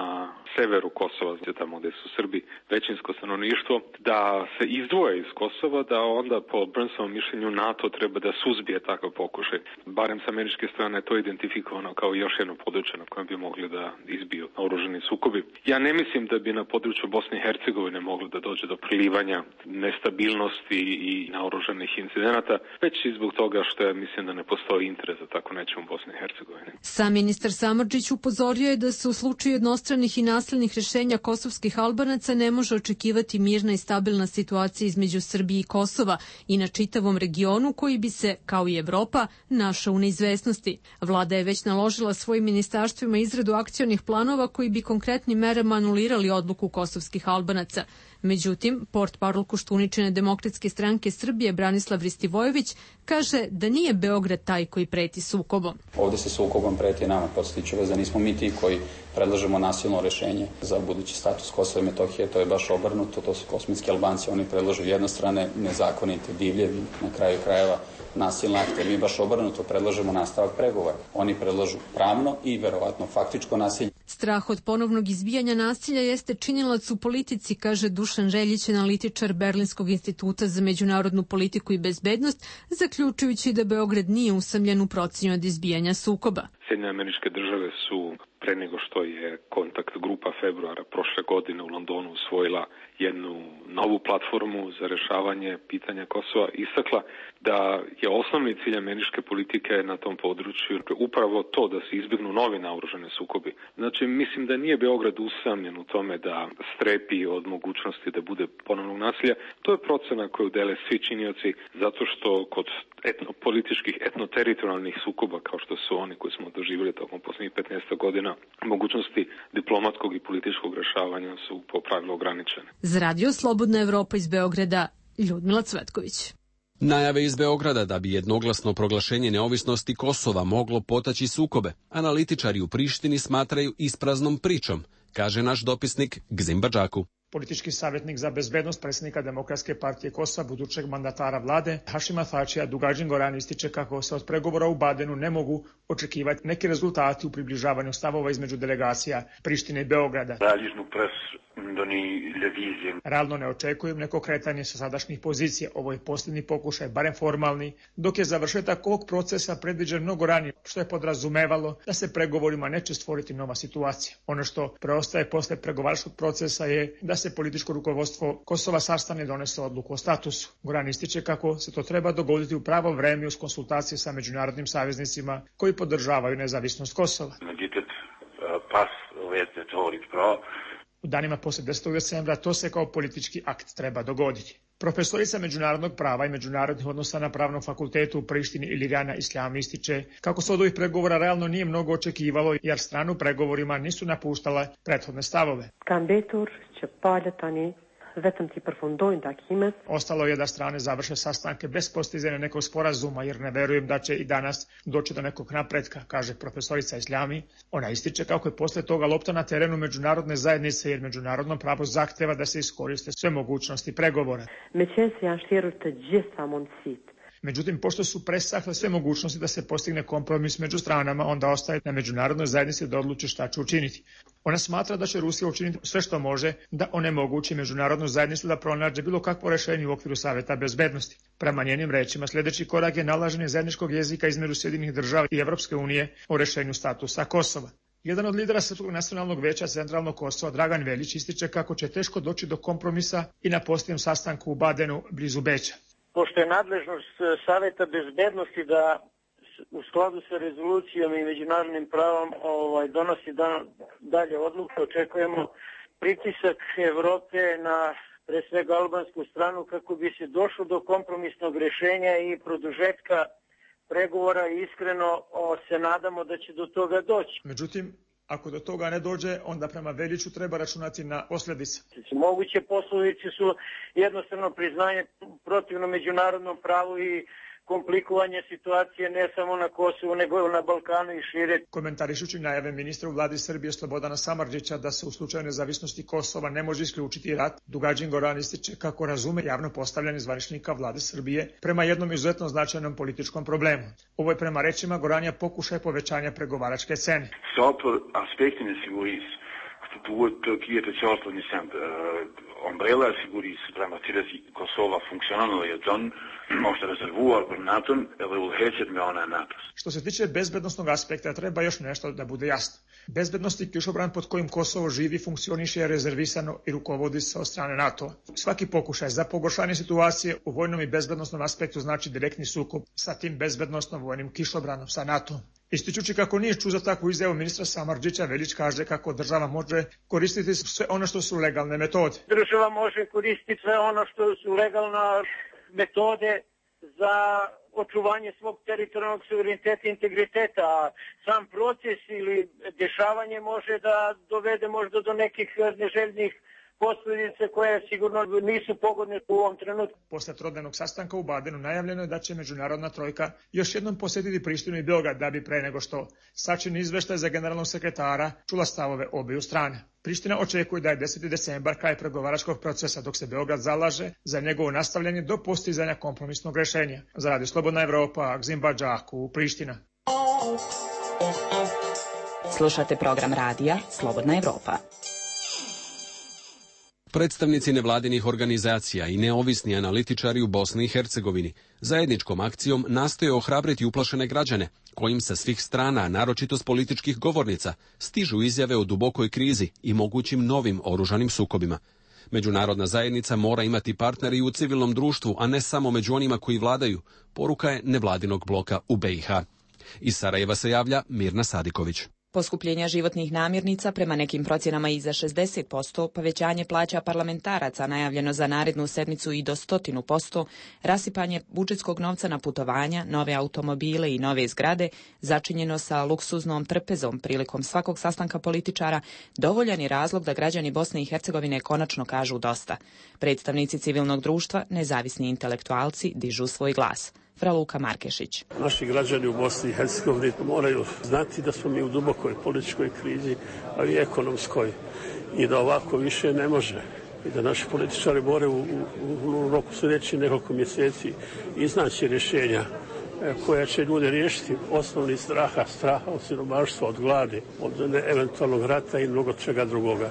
severu Kosova, tamo gde su Srbi većinsko stanovništvo, da se izdvoje iz Kosova, da onda po Burnsovom mišljenju NATO treba da suzbije takav pokušaj. Barem sa američke strane to je identifikovano kao još jedno područje na kojem bi mogli da izbiju oružani sukobi. Ja ne mislim da bi na području Bosne i Hercegovine moglo da dođe do prilivanja nestabilnosti i naoružanih incidenata, već i zbog toga što ja mislim da ne postoji interes za tako nečemu u Bosni i Hercegovini. Sam ministar Samardžić upozorio je da se u slučaju jednostranih i nasilnih rešenja kosovskih Albanaca ne može očekivati mirna i stabilna situacija između Srbije i Kosova i na čitavom regionu koji bi se, kao i Evropa, našao u neizvesnosti. Vlada je već naložila svojim ministarstvima izradu akcionih planova koji bi konkretnim merama anulirali odluku kosovskih Albanaca. Međutim, portparol Koštuničine Demokratske stranke Srbije Branislav Ristivojević kaže da nije Beograd taj koji preti sukobom. Ovde se sukobom preti nama, podsjetiću vas da nismo mi ti koji predlažemo nasilno rešenje za budući status Kosova i Metohije, to je baš obrnuto, to su kosmetski Albanci, oni predlažu jednostrane, nezakonite, divlje, na kraju krajeva nasilne akte. Mi baš obrnuto predlažemo nastavak pregovora. Oni predlažu pravno i verovatno faktičko nasilje. Strah od ponovnog izbijanja nasilja jeste činilac u politici, kaže Dušan Željić, analitičar Berlinskog instituta za međunarodnu politiku i bezbednost, zaključujući da Beograd nije usamljen u procenju od izbijanja sukoba. Sjedinjene Američke Države su pre nego što je kontakt grupa februara prošle godine u Londonu usvojila jednu novu platformu za rešavanje pitanja Kosova, istakla da je osnovni cilj američke politike na tom području upravo to da se izbjegnu novi naoružani sukobi. Znači, mislim da nije Beograd usamljen u tome da strepi od mogućnosti da bude ponovnog nasilja. To je procena koju dele svi činioci, zato što kod političkih etnoteritorijalnih sukoba, kao što su oni koji smo doživjeli tokom posljednjih 15 godina, mogućnosti diplomatskog i političkog rešavanja su po pravilu ograničene. Za Radio Slobodna Evropa iz Beograda, Ljudmila Cvetković. Najave iz Beograda da bi jednoglasno proglašenje neovisnosti Kosova moglo potaći sukobe, analitičari u Prištini smatraju ispraznom pričom, kaže naš dopisnik Gzim Badžaku. Politički savjetnik za bezbednost predsjednika Demokratske partije Kosova, budućeg mandatara vlade, Hašima Thačija Dugađin Goran ističe kako se od pregovora u Badenu ne mogu očekivati neki rezultati u približavanju stavova između delegacija Prištine i Beograda. Realno ne očekujem neko kretanje sa sadašnjih pozicija. Ovo je posljednji pokušaj, barem formalni, dok je završetak ovog procesa predviđen mnogo ranije, što je podrazumevalo da se pregovorima neće stvoriti nova situacija. Ono što preostaje posle pregovaračkog procesa je da se političko rukovodstvo Kosova sastane i donese odluku o statusu. Goran ističe kako se to treba dogoditi u pravo vreme uz konsultacije sa međunarodnim saveznicima koji podržavaju nezavisnost Kosova. U danima posle 10. decembra to se kao politički akt treba dogoditi. Profesorica međunarodnog prava i međunarodnih odnosa na Pravnom fakultetu u Prištini Ilijana Isljam ističe kako se od ovih pregovora realno nije mnogo očekivalo jer stranu u pregovorima nisu napuštale prethodne stavove. Ostalo je da strane završe sastanke bez postizanja nekog sporazuma jer ne verujem da će i danas doći do nekog napretka, kaže profesorica Isljami. Ona ističe kako je posle toga lopta na terenu međunarodne zajednice jer međunarodno pravo zahteva da se iskoriste sve mogućnosti pregovora. Međutim, pošto su presahle sve mogućnosti da se postigne kompromis među stranama, onda ostaje na međunarodnoj zajednici da odluči šta će učiniti. Ona smatra da će Rusija učiniti sve što može da onemogući međunarodnu zajednicu da pronađe bilo kakvo rešenje u okviru Saveta bezbednosti. Prema njenim rečima, sljedeći korak je nalaženje zajedničkog jezika između Sjedinjenih država i Evropske unije o rešenju statusa Kosova. Jedan od lidera Srpskog nacionalnog veća Centralnog Kosova, Dragan Velić, ističe kako će teško doći do kompromisa i na posljednjem sastanku u Badenu blizu Beča. Pošto je nadležnost Saveta bezbednosti da u skladu sa rezolucijom i međunarodnim pravom donosi dalje odluke, očekujemo pritisak Evrope na pre svega albansku stranu kako bi se došlo do kompromisnog rešenja i produžetka pregovora i iskreno se nadamo da će do toga doći. Međutim, ako do toga ne dođe, onda prema Veljiću treba računati na posljedice. Moguće posljedice su jednostavno priznanje protivno međunarodnom pravu i komplikovanje situacije ne samo na Kosovu, nego na Balkanu i šire. Komentarišući najave ministra u vladi Srbije Slobodana Samardžića da se u slučaju nezavisnosti Kosova ne može isključiti rat, Dugađin Goran ističe kako razume javno postavljanje zvaničnika vlade Srbije prema jednom izuzetno značajnom političkom problemu. Ovo je prema rečima Goranja pokušaj povećanja pregovaračke cene. wordt Turkije hetzelfde niet zijn. Ombrella-figuur dramatiseren Kosova funkcionalno je John možda rezervuar NATO ili ulhećet me ona NATO. Što se tiče bezbednostnog aspekta, treba još nešto da bude jasno. Bezbednostni kišobran pod kojim Kosovo živi funkcioniše je rezervisano i rukovodi se od strane NATO. Svaki pokušaj za pogoršanje situacije u vojnom i bezbednostnom aspektu znači direktni sukob sa tim bezbednostnom vojnim kišobranom, sa NATO. Ističući kako nije čuo za takvu izjavu ministra Samardžića, Velić kaže kako država može koristiti sve ono što su legalne metode. Država može koristiti sve ono što su legalne metode za očuvanje svog teritorijalnog suvereniteta i integriteta. Sam proces ili dešavanje može da dovede možda do nekih neželjenih posljedice koje sigurno nisu pogodne u ovom trenutku. Posle trodnevnog sastanka u Badenu najavljeno je da će međunarodna trojka još jednom posjetiti Prištinu i Beograd da bi pre nego što sačini izveštaj za generalnog sekretara čula stavove obiju strane. Priština očekuje da je 10. decembar kraj pregovaračkog procesa, dok se Beograd zalaže za njegovo nastavljanje do postizanja kompromisnog rešenja. Za Radio Slobodna Evropa, Gzim Badžaku, Priština. Slušate program radija Slobodna Evropa. Predstavnici nevladinih organizacija i neovisni analitičari u Bosni i Hercegovini zajedničkom akcijom nastoje ohrabriti uplašene građane, kojim sa svih strana, naročito s političkih govornica, stižu izjave o dubokoj krizi i mogućim novim oružanim sukobima. Međunarodna zajednica mora imati partneri u civilnom društvu, a ne samo među onima koji vladaju, poruka je nevladinog bloka u BiH. Iz Sarajeva se javlja Mirna Sadiković. Poskupljenja životnih namirnica prema nekim procjenama i za 60%, povećanje plaća parlamentaraca najavljeno za narednu sedmicu i do 100%, rasipanje budžetskog novca na putovanja, nove automobile i nove zgrade, začinjeno sa luksuznom trpezom prilikom svakog sastanka političara, dovoljan je razlog da građani Bosne i Hercegovine konačno kažu dosta. Predstavnici civilnog društva, nezavisni intelektualci dižu svoj glas. Fra Luka Markešić. Naši građani u Bosni i Hercegovini moraju znati da smo mi u dubokoj političkoj krizi, ali i ekonomskoj, i da ovako više ne može. I da naši političari moraju u roku sljedećih nekoliko mjeseci iznaći rješenja koja će ljude riješiti osnovni straha od siromaštva, od gladi, od eventualnog rata i mnogo čega drugoga.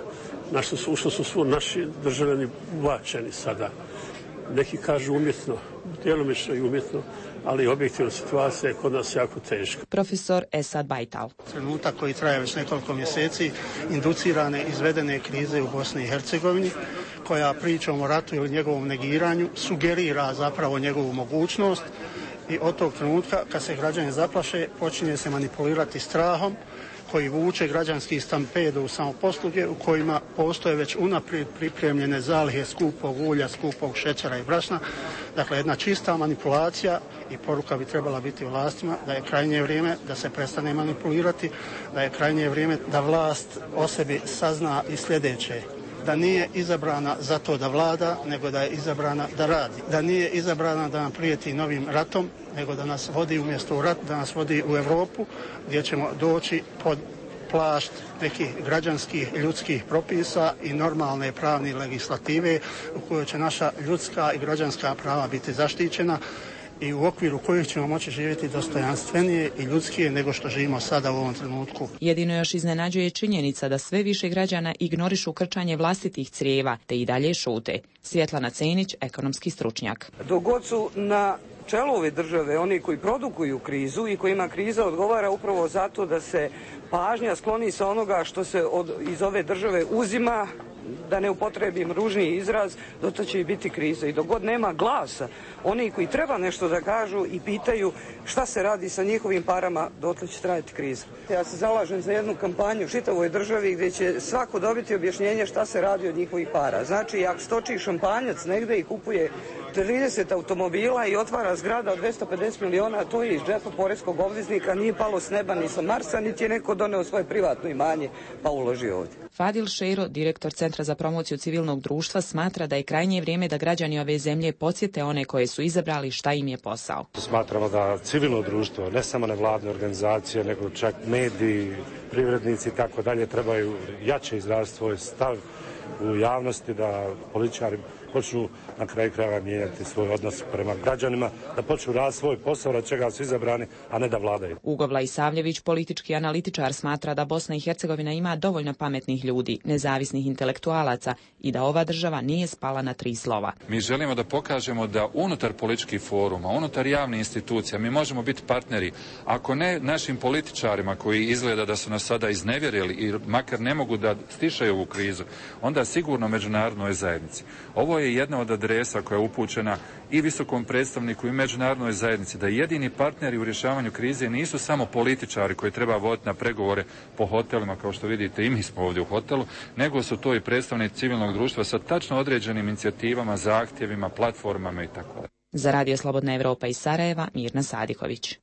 Što su svu naši državljani ubačeni sada. Neki kažu umjetno, djelomično i umjetno, ali objektivna situacija je kod nas jako teška. Profesor Esad Bajtal. Trenutak koji traje već nekoliko mjeseci, inducirane izvedene krize u Bosni i Hercegovini, koja pričom o ratu ili njegovom negiranju sugerira zapravo njegovu mogućnost, i od tog trenutka kad se građani zaplaše počinje se manipulirati strahom koji vuče građanski stampedo u samoposluge u kojima postoje već unaprijed pripremljene zalihe skupog ulja, skupog šećera i brašna. Dakle, jedna čista manipulacija, i poruka bi trebala biti vlastima da je krajnje vrijeme da se prestane manipulirati, da je krajnje vrijeme da vlast o sebi sazna i sljedeće: da nije izabrana zato da vlada, nego da je izabrana da radi. Da nije izabrana da nam prijeti novim ratom, nego da nas vodi umjesto u rat, da nas vodi u Europu, gdje ćemo doći pod plašt nekih građanskih ljudskih propisa i normalne pravne legislative u kojoj će naša ljudska i građanska prava biti zaštićena i u okviru kojih ćemo moći živjeti dostojanstvenije i ljudskije nego što živimo sada u ovom trenutku. Jedino još iznenađuje činjenica da sve više građana ignorišu krčanje vlastitih crijeva, te i dalje šute. Svjetlana Cenić, ekonomski stručnjak. Dok god su na čelu ove države oni koji produkuju krizu i kojima kriza odgovara upravo zato da se pažnja skloni sa onoga što se iz ove države uzima, da ne upotrebim ružniji izraz, dotle će i biti kriza. I dok god nema glasa, oni koji treba nešto da kažu i pitaju šta se radi sa njihovim parama, dotle će trajati kriza. Ja se zalažem za jednu kampanju u čitavoj državi gdje će svako dobiti objašnjenje šta se radi od njihovih para. Znači, ako stoči šampanjac negde i kupuje 30 automobila i otvara zgrada od 250 miliona, to je iz džepa poreskog obveznika, nije palo s neba ni sa Marsa, niti je neko doneo svoje privatno imanje pa uložio ovdje. Fadil Šeiro, direktor Centra za promociju civilnog društva, smatra da je krajnje vrijeme da građani ove zemlje podsjete one koje su izabrali šta im je posao. Smatramo da civilno društvo, ne samo nevladne organizacije, nego čak mediji, privrednici i tako dalje, trebaju jače izraziti svoj stav u javnosti, da političari počnu na kraju krajeva mijenjati svoj odnos prema građanima, da počnu raditi svoj posao, od čega su izabrani, a ne da vladaju. Ugo Vladisavljević, politički analitičar, smatra da Bosna i Hercegovina ima dovoljno pametnih ljudi, nezavisnih intelektualaca i da ova država nije spala na 3 slova. Mi želimo da pokažemo da unutar političkih foruma, unutar javnih institucija mi možemo biti partneri, ako ne našim političarima koji izgleda da su nas sada iznevjerili i makar ne mogu da stišaju ovu krizu, onda sigurno međunarodnoj zajednici. Ovo je jedna od adresa koja je upućena i visokom predstavniku i međunarodnoj zajednici, da jedini partneri u rješavanju krize nisu samo političari koji treba voditi na pregovore po hotelima, kao što vidite i mi smo ovdje u hotelu, nego su to i predstavnici civilnog društva sa tačno određenim inicijativama, zahtjevima, platformama i tako dalje. Za Radio Slobodna Evropa iz Sarajeva, Mirna Sadiković.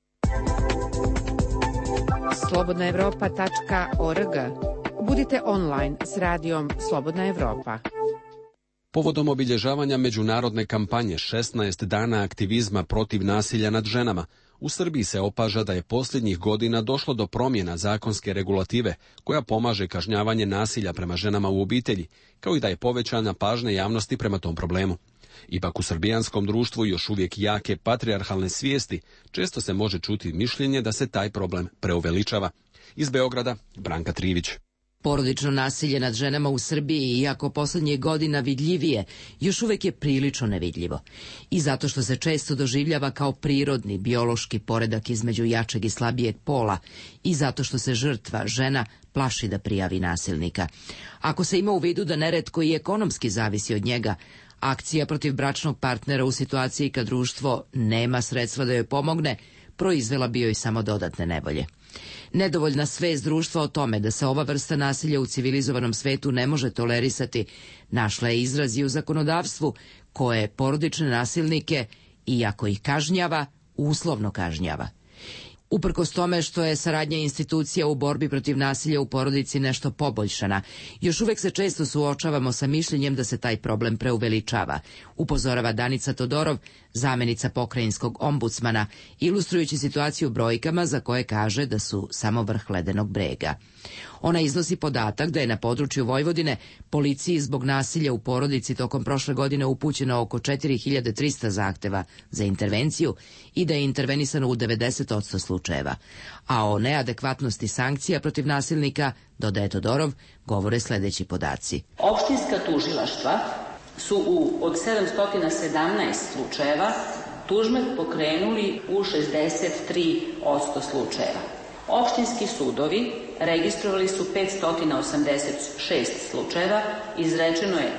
slobodnaevropa.org. Budite online s radijom Slobodna Evropa. Povodom obilježavanja međunarodne kampanje 16 dana aktivizma protiv nasilja nad ženama, u Srbiji se opaža da je posljednjih godina došlo do promjena zakonske regulative koja pomaže kažnjavanje nasilja prema ženama u obitelji, kao i da je povećana pažnja javnosti prema tom problemu. Ipak u srbijanskom društvu još uvijek jake patrijarhalne svijesti često se može čuti mišljenje da se taj problem preuveličava. Iz Beograda, Branka Trivić. Porodično nasilje nad ženama u Srbiji, iako posljednjih godina vidljivije, još uvijek je prilično nevidljivo. I zato što se često doživljava kao prirodni, biološki poredak između jačeg i slabijeg pola, i zato što se žrtva, žena, plaši da prijavi nasilnika. Ako se ima u vidu da neretko i ekonomski zavisi od njega, akcija protiv bračnog partnera u situaciji kad društvo nema sredstva da joj pomogne, proizvela bi joj samo dodatne nevolje. Nedovoljna svest društva o tome da se ova vrsta nasilja u civilizovanom svetu ne može tolerisati, našla je izraz i u zakonodavstvu koje porodične nasilnike, iako ih kažnjava, uslovno kažnjava. Uprkos tome što je saradnja institucija u borbi protiv nasilja u porodici nešto poboljšana, još uvijek se često suočavamo sa mišljenjem da se taj problem preuveličava, upozorava Danica Todorov, zamenica pokrajinskog ombudsmana, ilustrujući situaciju brojkama za koje kaže da su samo vrh ledenog brega. Ona iznosi podatak da je na području Vojvodine policiji zbog nasilja u porodici tokom prošle godine upućeno oko 4300 zahteva za intervenciju i da je intervenisano u 90% slučajeva. A o neadekvatnosti sankcija protiv nasilnika, dodaje Todorov, govore sljedeći podaci. Opštinska tužilaštva su od 717 slučajeva tužbe pokrenuli u 63% slučajeva. Opštinski sudovi registrovali su 586 slučajeva, izrečeno je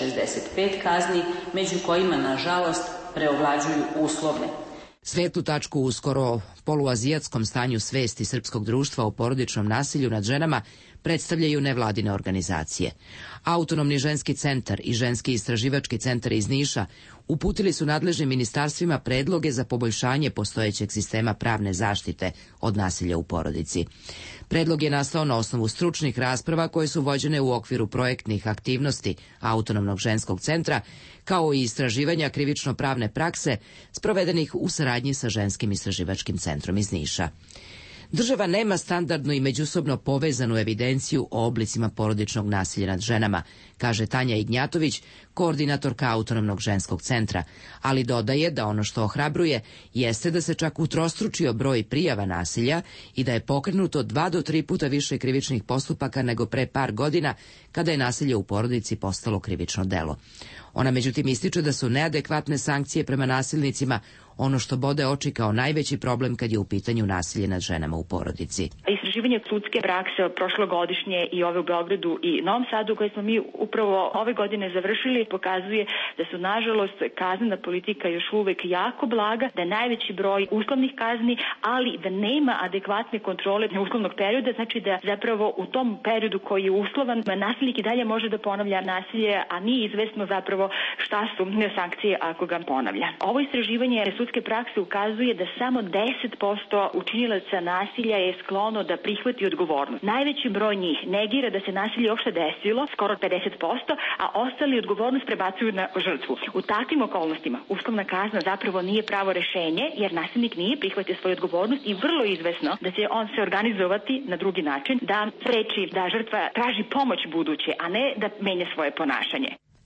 265 kazni, među kojima, nažalost, preovlađuju uslovne. Svetlu tačku u skoro poluazijatskom stanju svesti srpskog društva o porodičnom nasilju nad ženama predstavljaju nevladine organizacije. Autonomni ženski centar i ženski istraživački centar iz Niša uputili su nadležnim ministarstvima predloge za poboljšanje postojećeg sistema pravne zaštite od nasilja u porodici. Predlog je nastao na osnovu stručnih rasprava koje su vođene u okviru projektnih aktivnosti Autonomnog ženskog centra, kao i istraživanja krivično-pravne prakse sprovedenih u saradnji sa ženskim istraživačkim centrom iz Niša. Država nema standardnu i međusobno povezanu evidenciju o oblicima porodičnog nasilja nad ženama, kaže Tanja Ignjatović, koordinatorka Autonomnog ženskog centra, ali dodaje da ono što ohrabruje jeste da se čak utrostručio broj prijava nasilja i da je pokrenuto 2 do 3 puta više krivičnih postupaka nego pre par godina kada je nasilje u porodici postalo krivično delo. Ona međutim ističe da su neadekvatne sankcije prema nasilnicima ono što bode oči kao najveći problem kad je u pitanju nasilje nad ženama u porodici. Istraživanje sudske prakse prošlogodišnje i ove u Beogradu i Novom Sadu koje smo mi upravo ove godine završili pokazuje da su nažalost kaznena politika još uvek jako blaga, da je najveći broj uslovnih kazni, ali da nema adekvatne kontrole uslovnog perioda, znači da zapravo u tom periodu koji je uslovan nasilnik i dalje može da ponavlja nasilje, a nije izvesno zapravo šta su sankcije ako ga ponavlja. Ovo istraživanje sudske prakse ukazuje da samo 10% učinilaca nasilja je sklono da prihvati odgovornost. Najveći broj njih negira da se nasilje uopšte desilo, skoro 50%, a ostali odgovornost prebacuju na žrtvu. U takvim okolnostima uslovna kazna zapravo nije pravo rešenje, jer nasilnik nije prihvatio svoju odgovornost i vrlo izvesno da će on se organizovati na drugi način, da spreči da žrtva traži pomoć buduće, a ne da menja svoje ponašanje.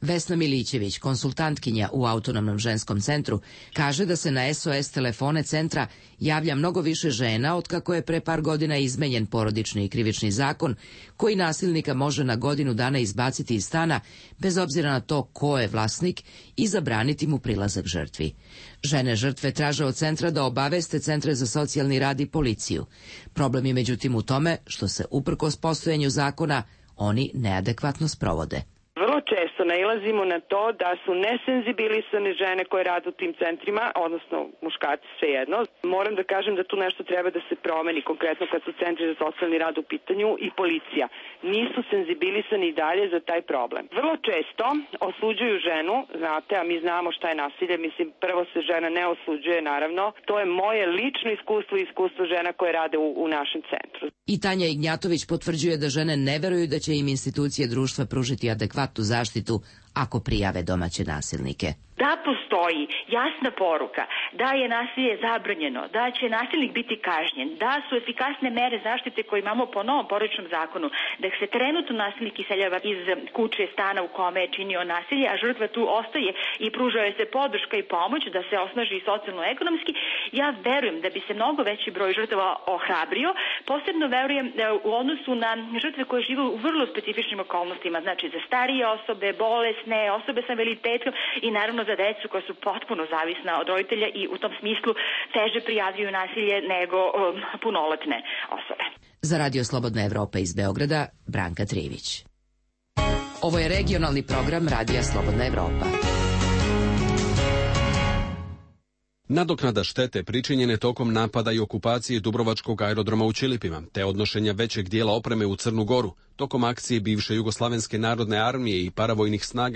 Vesna Milićević, konsultantkinja u Autonomnom ženskom centru, kaže da se na SOS telefone centra javlja mnogo više žena otkako je pre par godina izmenjen porodični i krivični zakon koji nasilnika može na godinu dana izbaciti iz stana bez obzira na to ko je vlasnik i zabraniti mu prilazak žrtvi. Žene žrtve traže od centra da obaveste centre za socijalni rad i policiju. Problem je međutim u tome što se uprkos postojanju zakona oni neadekvatno sprovode. Vrlo često nailazimo na to da su nesenzibilisane žene koje rade u tim centrima, odnosno muškarci svejedno. Moram da kažem da tu nešto treba da se promeni, konkretno kad su centri za socijalni rad u pitanju i policija. Nisu senzibilisani i dalje za taj problem. Vrlo često osuđuju ženu, znate, a mi znamo šta je nasilje, mislim, prvo se žena ne osuđuje, naravno. To je moje lično iskustvo i iskustvo žena koje rade u našem centru. I Tanja Ignjatović potvrđuje da žene ne veruju da će im institucije društva pružiti adekvatnu zaštitu ako prijave domaće nasilnike. Da postoji jasna poruka da je nasilje zabranjeno, da će nasilnik biti kažnjen, da su efikasne mere zaštite koje imamo po novom porodičnom zakonu, da se trenutno nasilnik iseljava iz kuće, stana u kome je činio nasilje, a žrtva tu ostaje i pruža joj se podrška i pomoć da se osnaži socijalno-ekonomski, ja verujem da bi se mnogo veći broj žrtava ohrabrio. Posebno verujem u odnosu na žrtve koje žive u vrlo specifičnim okolnostima, znači za starije osobe, bolesne, osobe sa invaliditetom i naravno za decu koja su potpuno zavisna od roditelja i u tom smislu teže prijavljuju nasilje nego punoletne osobe. Za Radio Slobodna Evropa iz Beograda, Branka Trivić. Ovo je regionalni program Radija Slobodna Evropa. Nadoknada štete pričinjene tokom napada i okupacije Dubrovačkog aerodroma u Ćilipima, te odnošenja većeg dijela opreme u Crnu Goru, tokom akcije bivše Jugoslavenske narodne armije i paravojnih snaga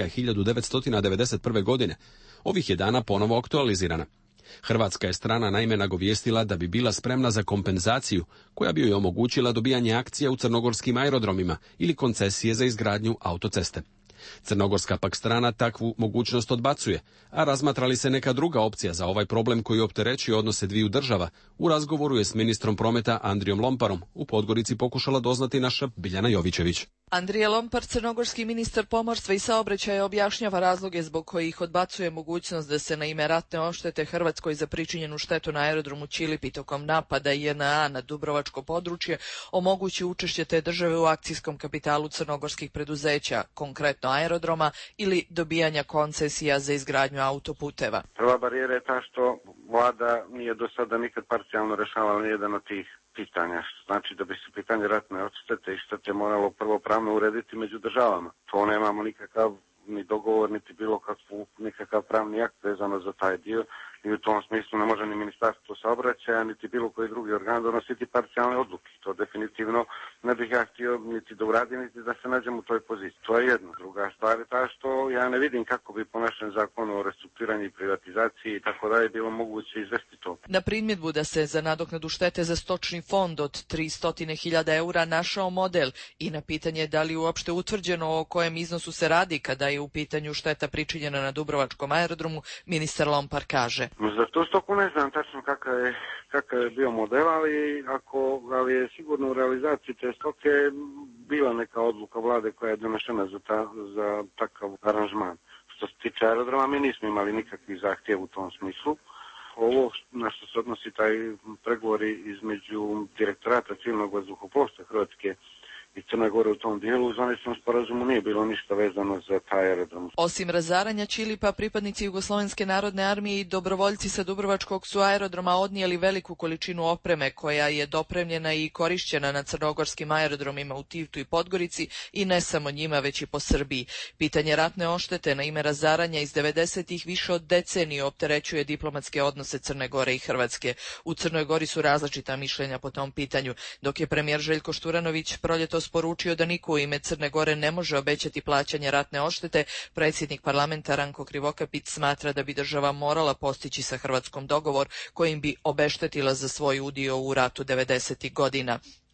1991. godine, ovih je dana ponovo aktualizirana. Hrvatska je strana naime nagovijestila da bi bila spremna za kompenzaciju koja bi joj omogućila dobijanje akcija u crnogorskim aerodromima ili koncesije za izgradnju autoceste. Crnogorska pak strana takvu mogućnost odbacuje, a razmatra li se neka druga opcija za ovaj problem koji opterećuje odnose dviju država, u razgovoru je s ministrom prometa Andrijom Lomparom u Podgorici pokušala doznati naša Biljana Jovićević. Andrija Lompar, crnogorski ministar pomorstva i saobraćaja, objašnjava razloge zbog kojih odbacuje mogućnost da se na ime ratne odštete Hrvatskoj za pričinjenu štetu na aerodromu Ćilipi tokom napada JNA na Dubrovačko područje omogući učešće te države u akcijskom kapitalu crnogorskih preduzeća, konkretno aerodroma, ili dobijanja koncesija za izgradnju autoputeva. Prva barijera je ta što vlada nije do sada nikad parcijalno rešavala nijedan od tih pitanja, znači da bi se pitanje ratne odštete i štete moralo prvo pravno urediti među državama. To nemamo nikakav ni dogovor, niti bilo nikakav pravni akt vezano za taj dio i u tom smislu ne može ni ministarstvo saobraćaja, niti bilo koji drugi organ donositi parcijalne odluke. To definitivno ne bih ja htio niti da uradim, niti da se nađem u toj poziciji. To je jedno. Druga stvar je ta što ja ne vidim kako bi po našem zakonu o restrukturiranju i privatizaciji i tako dalje bilo moguće izvesti to. Na primjedbu da se za nadoknadu štete za stočni fond od 300.000 eura našao model i na pitanje da li uopšte utvrđeno o kojem iznosu se radi kada je u pitanju šteta pričinjena na Dubrovačkom aerodromu, ministar Lompar kaže. Za tu stoku ne znam tačno kakav je bio model, ali je sigurno u realizaciji te stoke bila neka odluka vlade koja je donešena za takav aranžman. Što se tiče aerodroma, mi nismo imali nikakvih zahtjeva u tom smislu. Ovo na što se odnosi taj pregovori između direktorata civilnog vazduhoplovstva Hrvatske i Crne Gore u tom dijelu, u zvaničnom sporazumu nije bilo ništa vezano za taj aerodrom. Osim razaranja Ćilipa, pripadnici Jugoslovenske narodne armije i dobrovoljci sa Dubrovačkog su aerodroma odnijeli veliku količinu opreme koja je dopremljena i korišćena na crnogorskim aerodromima u Tivtu i Podgorici i ne samo njima, već i po Srbiji. Pitanje ratne odštete na ime razaranja iz 90-ih više od decenije opterećuje diplomatske odnose Crne Gore i Hrvatske. U Crnoj Gori su različita mišljenja po tom pitanju, dok je premijer Željko Šturanović proljetos poručio da niko u ime Crne Gore ne može obećati plaćanje ratne odštete, predsjednik parlamenta Ranko Krivokapić smatra da bi država morala postići sa Hrvatskom dogovor kojim bi obeštetila za svoj udio u ratu 90. godina.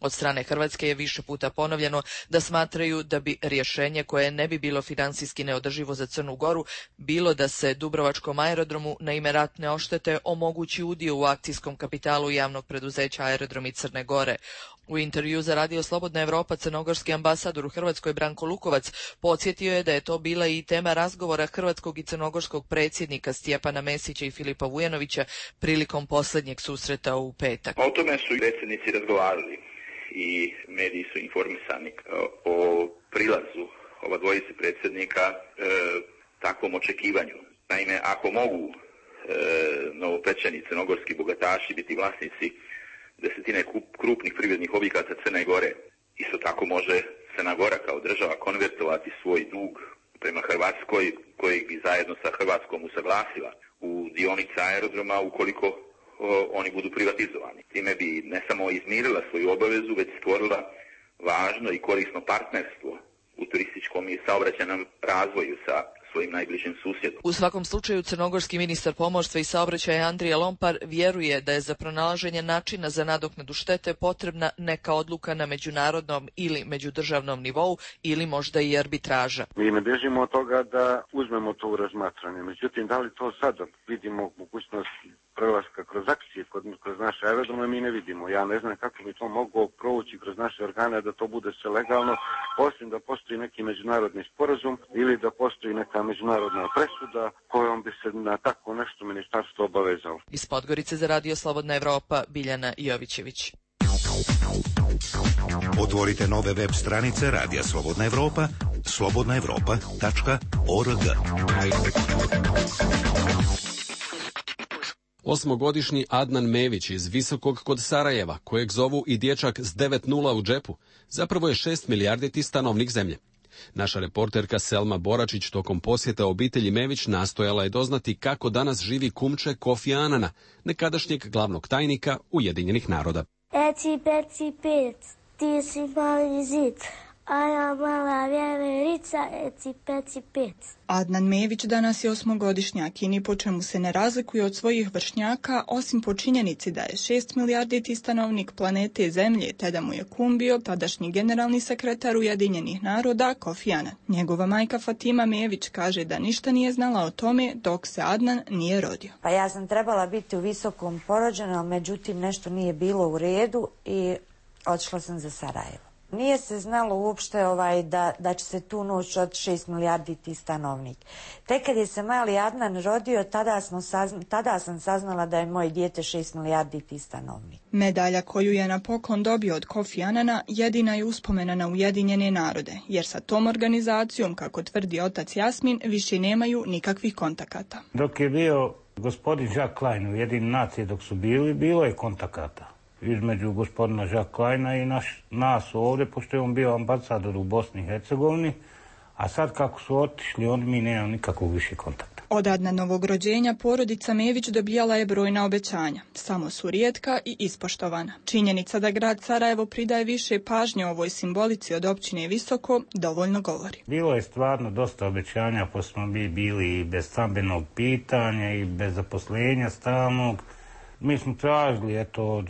Od strane Hrvatske je više puta ponovljeno da smatraju da bi rješenje koje ne bi bilo finansijski neodrživo za Crnu Goru bilo da se Dubrovačkom aerodromu na ime ratne odštete omogući udio u akcijskom kapitalu javnog preduzeća Aerodromi Crne Gore. U intervju za Radio Slobodna Evropa crnogorski ambasador u Hrvatskoj Branko Lukovac podsjetio je da je to bila i tema razgovora hrvatskog i crnogorskog predsjednika Stjepana Mesića i Filipa Vujanovića prilikom posljednjeg susreta u petak. O tome su predsjednici razgovarali i mediji su informisani o prilazu ova dvojice predsjednika takvom očekivanju. Naime, ako mogu novopečeni crnogorski bogataši biti vlasnici desetine krupnih privrednih objekata Crne Gore, isto tako može Crna Gora kao država konvertovati svoj dug prema Hrvatskoj, kojeg bi zajedno sa Hrvatskom usaglasila u dionice aerodroma ukoliko oni budu privatizovani. Time bi ne samo izmirila svoju obavezu, već stvorila važno i korisno partnerstvo u turističkom i saobraćajnom razvoju sa svojim najbližim susjedom. U svakom slučaju crnogorski ministar pomorstva i saobraćaja Andrija Lompar vjeruje da je za pronalaženje načina za nadoknadu štete potrebna neka odluka na međunarodnom ili međudržavnom nivou ili možda i arbitraža. Mi ne bježimo od toga da uzmemo to u razmatranje. Međutim, da li to sad vidimo mogućnost prelaska kroz akcije, kroz naše aerodrome, mi ne vidimo. Ja ne znam kako bi to moglo provući kroz naše organe da to bude sve legalno, osim da postoji neki međunarodni sporazum ili da postoji neka međunarodna presuda kojom bi se na tako nešto ministarstvo obavezalo. Iz Podgorice za Radio Slobodna Evropa, Biljana Jovićević. Otvorite nove web stranice Radija Slobodna Evropa, slobodnaevropa.org. Osmogodišnji Adnan Mević iz Visokog kod Sarajeva, kojeg zovu i dječak s 9 u džepu, zapravo je 6 milijarditi stanovnik zemlje. Naša reporterka Selma Boračić tokom posjeta obitelji Mević nastojala je doznati kako danas živi kumče Kofi Anana, nekadašnjeg glavnog tajnika Ujedinjenih naroda. Eci, peci, pec, ti si mali zid, a ja mala vjeverica, eci, peci, pec. Adnan Mević danas je 8-godišnjak i ni po čemu se ne razlikuje od svojih vršnjaka, osim po činjenici da je 6 milijarditi stanovnik planete Zemlje, te da mu je kum bio tadašnji generalni sekretar Ujedinjenih naroda Kofi Anan. Njegova majka Fatima Mević kaže da ništa nije znala o tome dok se Adnan nije rodio. Pa ja sam trebala biti u Visokom porođena, međutim nešto nije bilo u redu i otišla sam za Sarajevo. Nije se znalo uopšte da će se tu noć od 6 milijarditi stanovnik. Tek kad je se mali Adnan rodio, tada sam saznala da je moje dijete 6 milijarditi stanovnik. Medalja koju je na poklon dobio od Kofi Anana jedina je uspomena na Ujedinjene narode, jer sa tom organizacijom, kako tvrdi otac Jasmin, više nemaju nikakvih kontakata. Dok je bio gospodin Jacques Klein u Ujedinjene nacije, dok su bili, bilo je kontakata između gospodina Jacques Kleina i nas ovdje, pošto je on bio ambasador u Bosni i Hercegovini, a sad kako su otišli, mi nemamo nikakvog više kontakta. Od Adnanovog rođenja porodica Mević dobijala je brojna obećanja, samo su rijetka i ispoštovana. Činjenica da grad Sarajevo pridaje više pažnje ovoj simbolici od općine Visoko dovoljno govori. Bilo je stvarno dosta obećanja, pa smo bili i bez stambenog pitanja i bez zaposlenja stalnog. Mi smo tražili od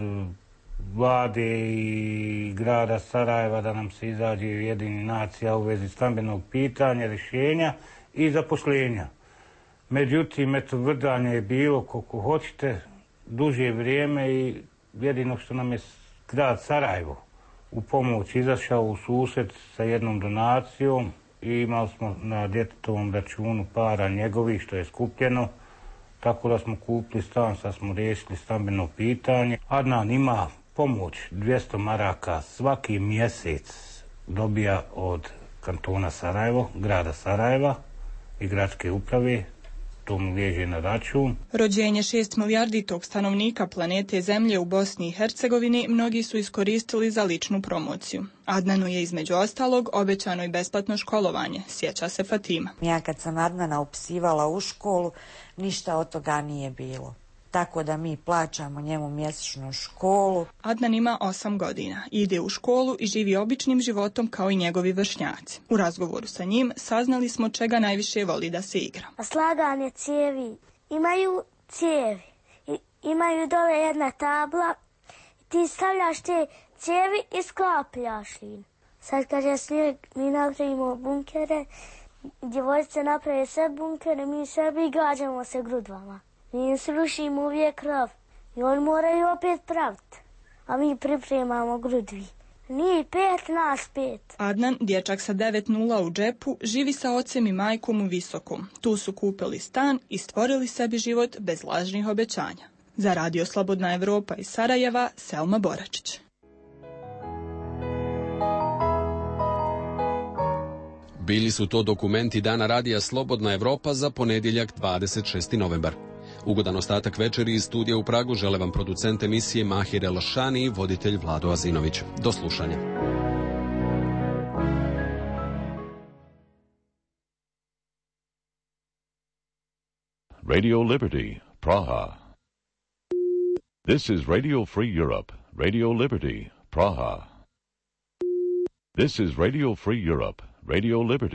vlade i grada Sarajeva da nam se izađe Ujedinjenih nacija u vezi stambenog pitanja, rješenja i zaposlenja. Međutim, vrdanje je bilo koliko hoćete, duže vrijeme i jedino što nam je grad Sarajevo u pomoć izašao u susret sa jednom donacijom i imali smo na djetetovom računu para njegovih što je skupljeno. Tako da smo kupili stan, sad smo riješili stambeno pitanje. Adnan ima pomoć 200 maraka svaki mjesec dobija od kantona Sarajevo, grada Sarajeva i gradske uprave. To mu liježe na račun. Rođenje 6 milijarditog stanovnika planete Zemlje u Bosni i Hercegovini mnogi su iskoristili za ličnu promociju. Adnanu je između ostalog obećano i besplatno školovanje, sjeća se Fatima. Ja kad sam Adnana upisivala u školu, ništa od toga nije bilo. Tako da mi plaćamo njemu mjesečnu školu. Adnan ima 8 godina, ide u školu i živi običnim životom kao i njegovi vršnjaci. U razgovoru sa njim saznali smo čega najviše voli da se igra. Slaganje cijevi. Imaju cijevi. Imaju dole jedna tabla. Ti stavljaš te cijevi i sklapljaš im. Sad kad je snijeg, mi napravimo bunkere, djevojčice naprave sve bunkere, mi sebi gađamo se grudvama. Mi im srušimo uvijek krov i oni moraju opet praviti, a mi pripremamo grudvi. Nije 5, nas 5. Adnan, dječak sa 9 nula u džepu, živi sa ocem i majkom u Visokom. Tu su kupili stan i stvorili sebi život bez lažnih obećanja. Za Radio Slobodna Evropa iz Sarajeva, Selma Boračić. Bili su to dokumenti Dana Radija Slobodna Evropa za ponedjeljak 26. novembar. Ugodan ostatak večeri iz studija u Pragu žele vam producent emisije Mahir El-Šani i voditelj Vlado Azinović. Do slušanja. Radio Liberty, Praha. This is Radio Free Europe, Radio Liberty, Praha. This is Radio Free Europe, Radio Liberty.